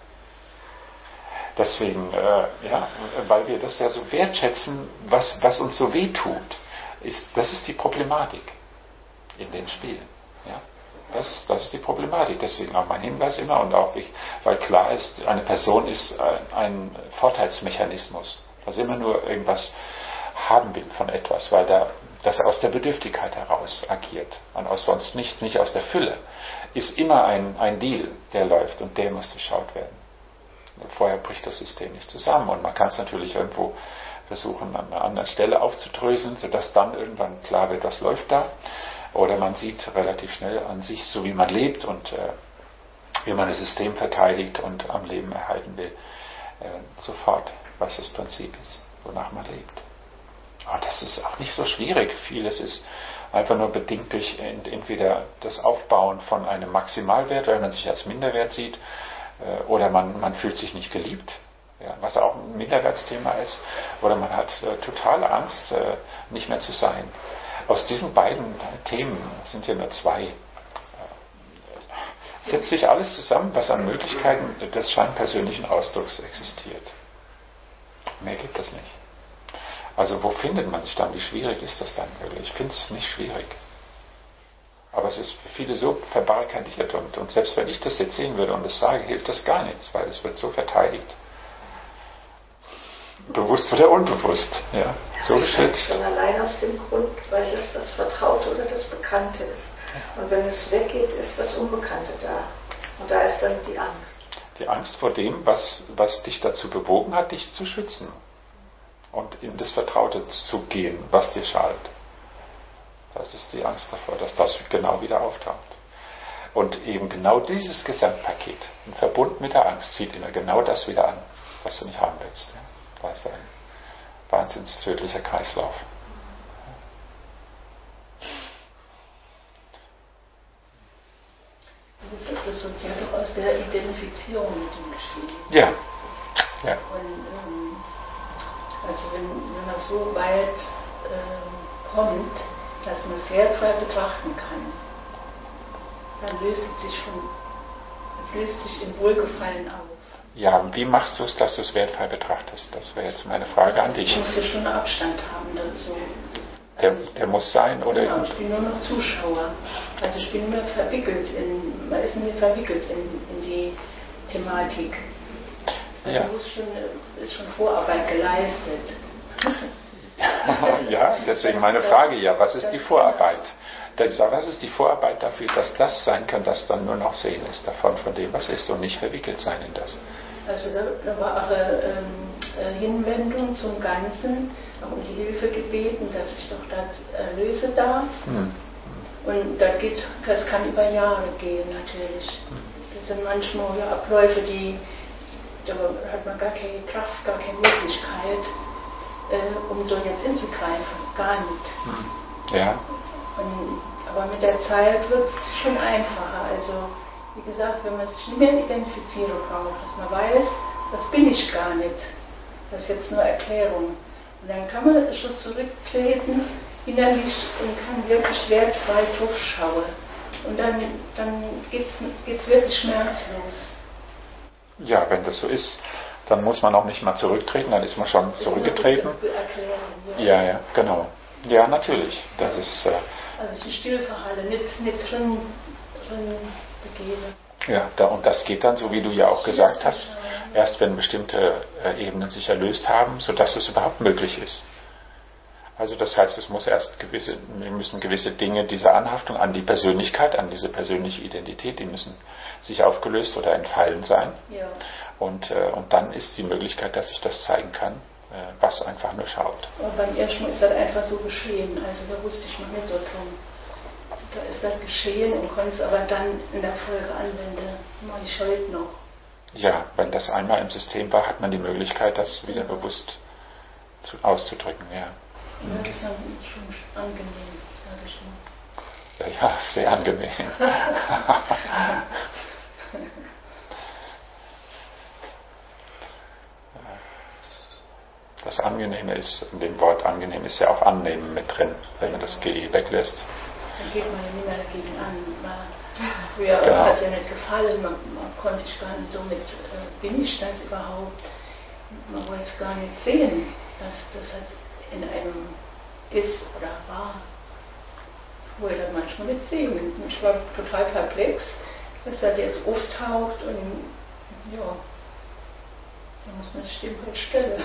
Deswegen, äh, ja, weil wir das ja so wertschätzen, was, was uns so weh tut, ist, das ist die Problematik in den Spielen. Ja? Das ist, das ist die Problematik. Deswegen auch mein Hinweis immer und auch ich, weil klar ist, eine Person ist ein Vorteilsmechanismus, das immer nur irgendwas haben will von etwas, weil da das aus der Bedürftigkeit heraus agiert und aus sonst nichts, nicht aus der Fülle, ist immer ein, ein Deal, der läuft und der muss durchschaut werden. Vorher bricht das System nicht zusammen und man kann es natürlich irgendwo versuchen, an einer anderen Stelle aufzudröseln, sodass dann irgendwann klar wird, was läuft da. Oder man sieht relativ schnell an sich, so wie man lebt und äh, wie man das System verteidigt und am Leben erhalten will, äh, sofort, was das Prinzip ist, wonach man lebt. Aber das ist auch nicht so schwierig. Vieles ist einfach nur bedingt durch entweder das Aufbauen von einem Maximalwert, weil man sich als Minderwert sieht, oder man, man fühlt sich nicht geliebt, ja, was auch ein Minderwertsthema ist, oder man hat äh, totale Angst, äh, nicht mehr zu sein. Aus diesen beiden Themen sind hier nur zwei. Äh, setzt sich alles zusammen, was an Möglichkeiten des scheinpersönlichen Ausdrucks existiert. Mehr gibt es nicht. Also wo findet man sich dann? Wie schwierig ist das dann wirklich? Ich finde es nicht schwierig. Aber es ist für viele so verbarrikadiert und, und selbst wenn ich das jetzt sehen würde und das sage, hilft das gar nichts, weil es wird so verteidigt. Bewusst oder unbewusst. Ja, so geschützt. Schon allein aus dem Grund, weil das das Vertraute oder das Bekannte ist. Und wenn es weggeht, ist das Unbekannte da. Und da ist dann die Angst. Die Angst vor dem, was, was dich dazu bewogen hat, dich zu schützen. Und in das Vertraute zu gehen, was dir schadet. Das ist die Angst davor, dass das genau wieder auftaucht. Und eben genau dieses Gesamtpaket, im Verbund mit der Angst, zieht immer genau das wieder an, was du nicht haben willst. Das ist ein wahnsinns tödlicher Kreislauf. Das resultiert doch aus der Identifizierung mit dem Geschehen. Ja. ja. Und, ähm, also wenn, wenn man so weit ähm, kommt, dass man es wertfrei betrachten kann, dann löst es sich von, es löst sich in Wohlgefallen auf. Ja, und wie machst du es, dass du es wertfrei betrachtest? Das wäre jetzt meine Frage an dich. Ich muss ja schon einen Abstand haben dazu. Der, der muss sein, oder? Genau, ich bin nur noch Zuschauer. Also ich bin nur verwickelt in, man ist nur verwickelt in, in die Thematik. Also Ja. muss schon, ist schon Vorarbeit geleistet. Ja, deswegen meine Frage, ja, was ist die Vorarbeit? Was ist die Vorarbeit dafür, dass das sein kann, dass dann nur noch Sehen ist davon, von dem, was ist und nicht verwickelt sein in das? Also da, da war auch eine ähm, Hinwendung zum Ganzen, auch um die Hilfe gebeten, dass ich doch das erlöse darf. Hm. Und das, geht, das kann über Jahre gehen natürlich. Das sind manchmal ja, Abläufe, die da hat man gar keine Kraft, gar keine Möglichkeit, äh, um dort jetzt hinzugreifen. Gar nicht. Hm. Ja. Und, aber mit der Zeit wird es schon einfacher. Also wie gesagt, wenn man sich nicht mehr identifizieren braucht, dass man weiß, das bin ich gar nicht. Das ist jetzt nur Erklärung. Und dann kann man schon zurücktreten innerlich und kann wirklich wertfrei draufschauen. Und dann, dann geht es wirklich schmerzlos. Ja, wenn das so ist, dann muss man auch nicht mal zurücktreten, dann ist man schon zurückgetreten. Erklären, ja. ja, ja, genau. Ja, natürlich. Das ist. Äh, also sich still verhalten, nicht, nicht drin, drin begeben. Ja, da, und das geht dann, so wie du ja auch gesagt hast, erst wenn bestimmte äh, Ebenen sich erlöst haben, sodass es überhaupt möglich ist. Also das heißt, es muss erst gewisse, wir müssen gewisse Dinge, diese Anhaftung an die Persönlichkeit, an diese persönliche Identität, die müssen sich aufgelöst oder entfallen sein. Ja. Und, äh, und dann ist die Möglichkeit, dass ich das zeigen kann, äh, was einfach nur schaut. Und beim ersten Mal ist das einfach so geschehen, also da wusste ich noch nicht so drum. Da ist das geschehen und konnte es aber dann in der Folge anwenden, mache ich heute noch. Ja, wenn das einmal im System war, hat man die Möglichkeit, das wieder ja. bewusst zu, auszudrücken. Ja. Und das ist dann schon angenehm, sage ich mal. Ja, ja, sehr angenehm. Das Angenehme ist, in dem Wort angenehm ist ja auch annehmen mit drin, wenn man das G weglässt. Dann geht man ja nicht mehr dagegen an. Man, früher genau. hat es ja nicht gefallen, man, man konnte sich gar nicht so mit, äh, bin ich das überhaupt? Man wollte es gar nicht sehen, dass das halt in einem ist oder war. Ich wollte das manchmal nicht sehen. Ich war total perplex, dass das jetzt auftaucht und ja, da muss man sich dem halt stellen.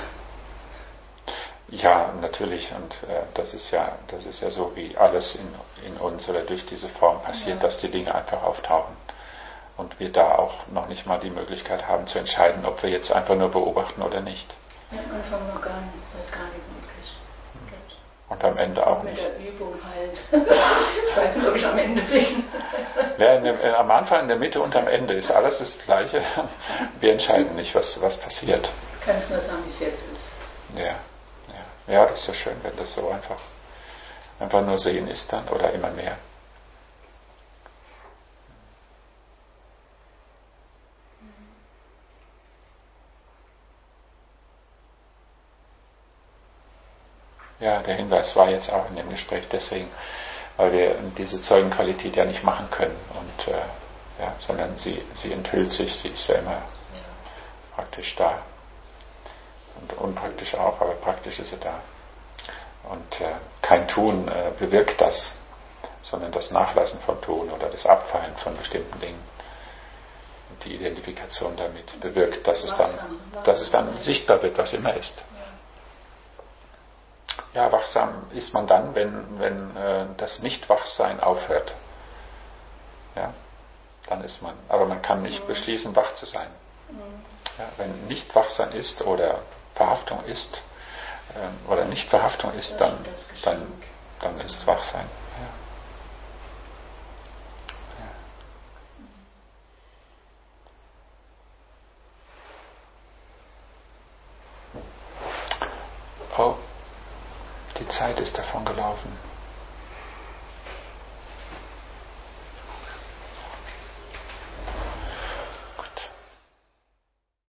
Ja, natürlich, und äh, das ist ja, das ist ja so, wie alles in, in uns oder durch diese Form passiert, ja. dass die Dinge einfach auftauchen. Und wir da auch noch nicht mal die Möglichkeit haben zu entscheiden, ob wir jetzt einfach nur beobachten oder nicht. Ja, am Anfang noch gar nicht, das ist gar nicht möglich. Und am Ende auch mit nicht. Mit der Übung halt. Ich weiß nicht, ob ich am Ende bin. Ja, in der, am Anfang, in der Mitte und am Ende ist alles das Gleiche. Wir entscheiden nicht, was, was passiert. Ich kann es nur sagen, wie es jetzt ist. Ja. Ja, das ist so schön, wenn das so einfach, einfach nur sehen ist dann oder immer mehr. Ja, der Hinweis war jetzt auch in dem Gespräch deswegen, weil wir diese Zeugenqualität ja nicht machen können, und, äh, ja, sondern sie, sie enthüllt sich, sie ist ja immer ja. praktisch da. Und unpraktisch auch, aber praktisch ist sie da. Und äh, kein Tun äh, bewirkt das, sondern das Nachlassen von Tun oder das Abfallen von bestimmten Dingen. Und die Identifikation damit bewirkt, dass es dann, dass es dann sichtbar wird, was immer ist. Ja, wachsam ist man dann, wenn, wenn äh, das Nichtwachsein aufhört. Ja, dann ist man. Aber man kann nicht beschließen, wach zu sein. Ja, wenn Nichtwachsein ist oder Verhaftung ist, äh, oder Nichtverhaftung ist, dann, dann, dann ist Wachsein. Ja. Oh, die Zeit ist davon gelaufen.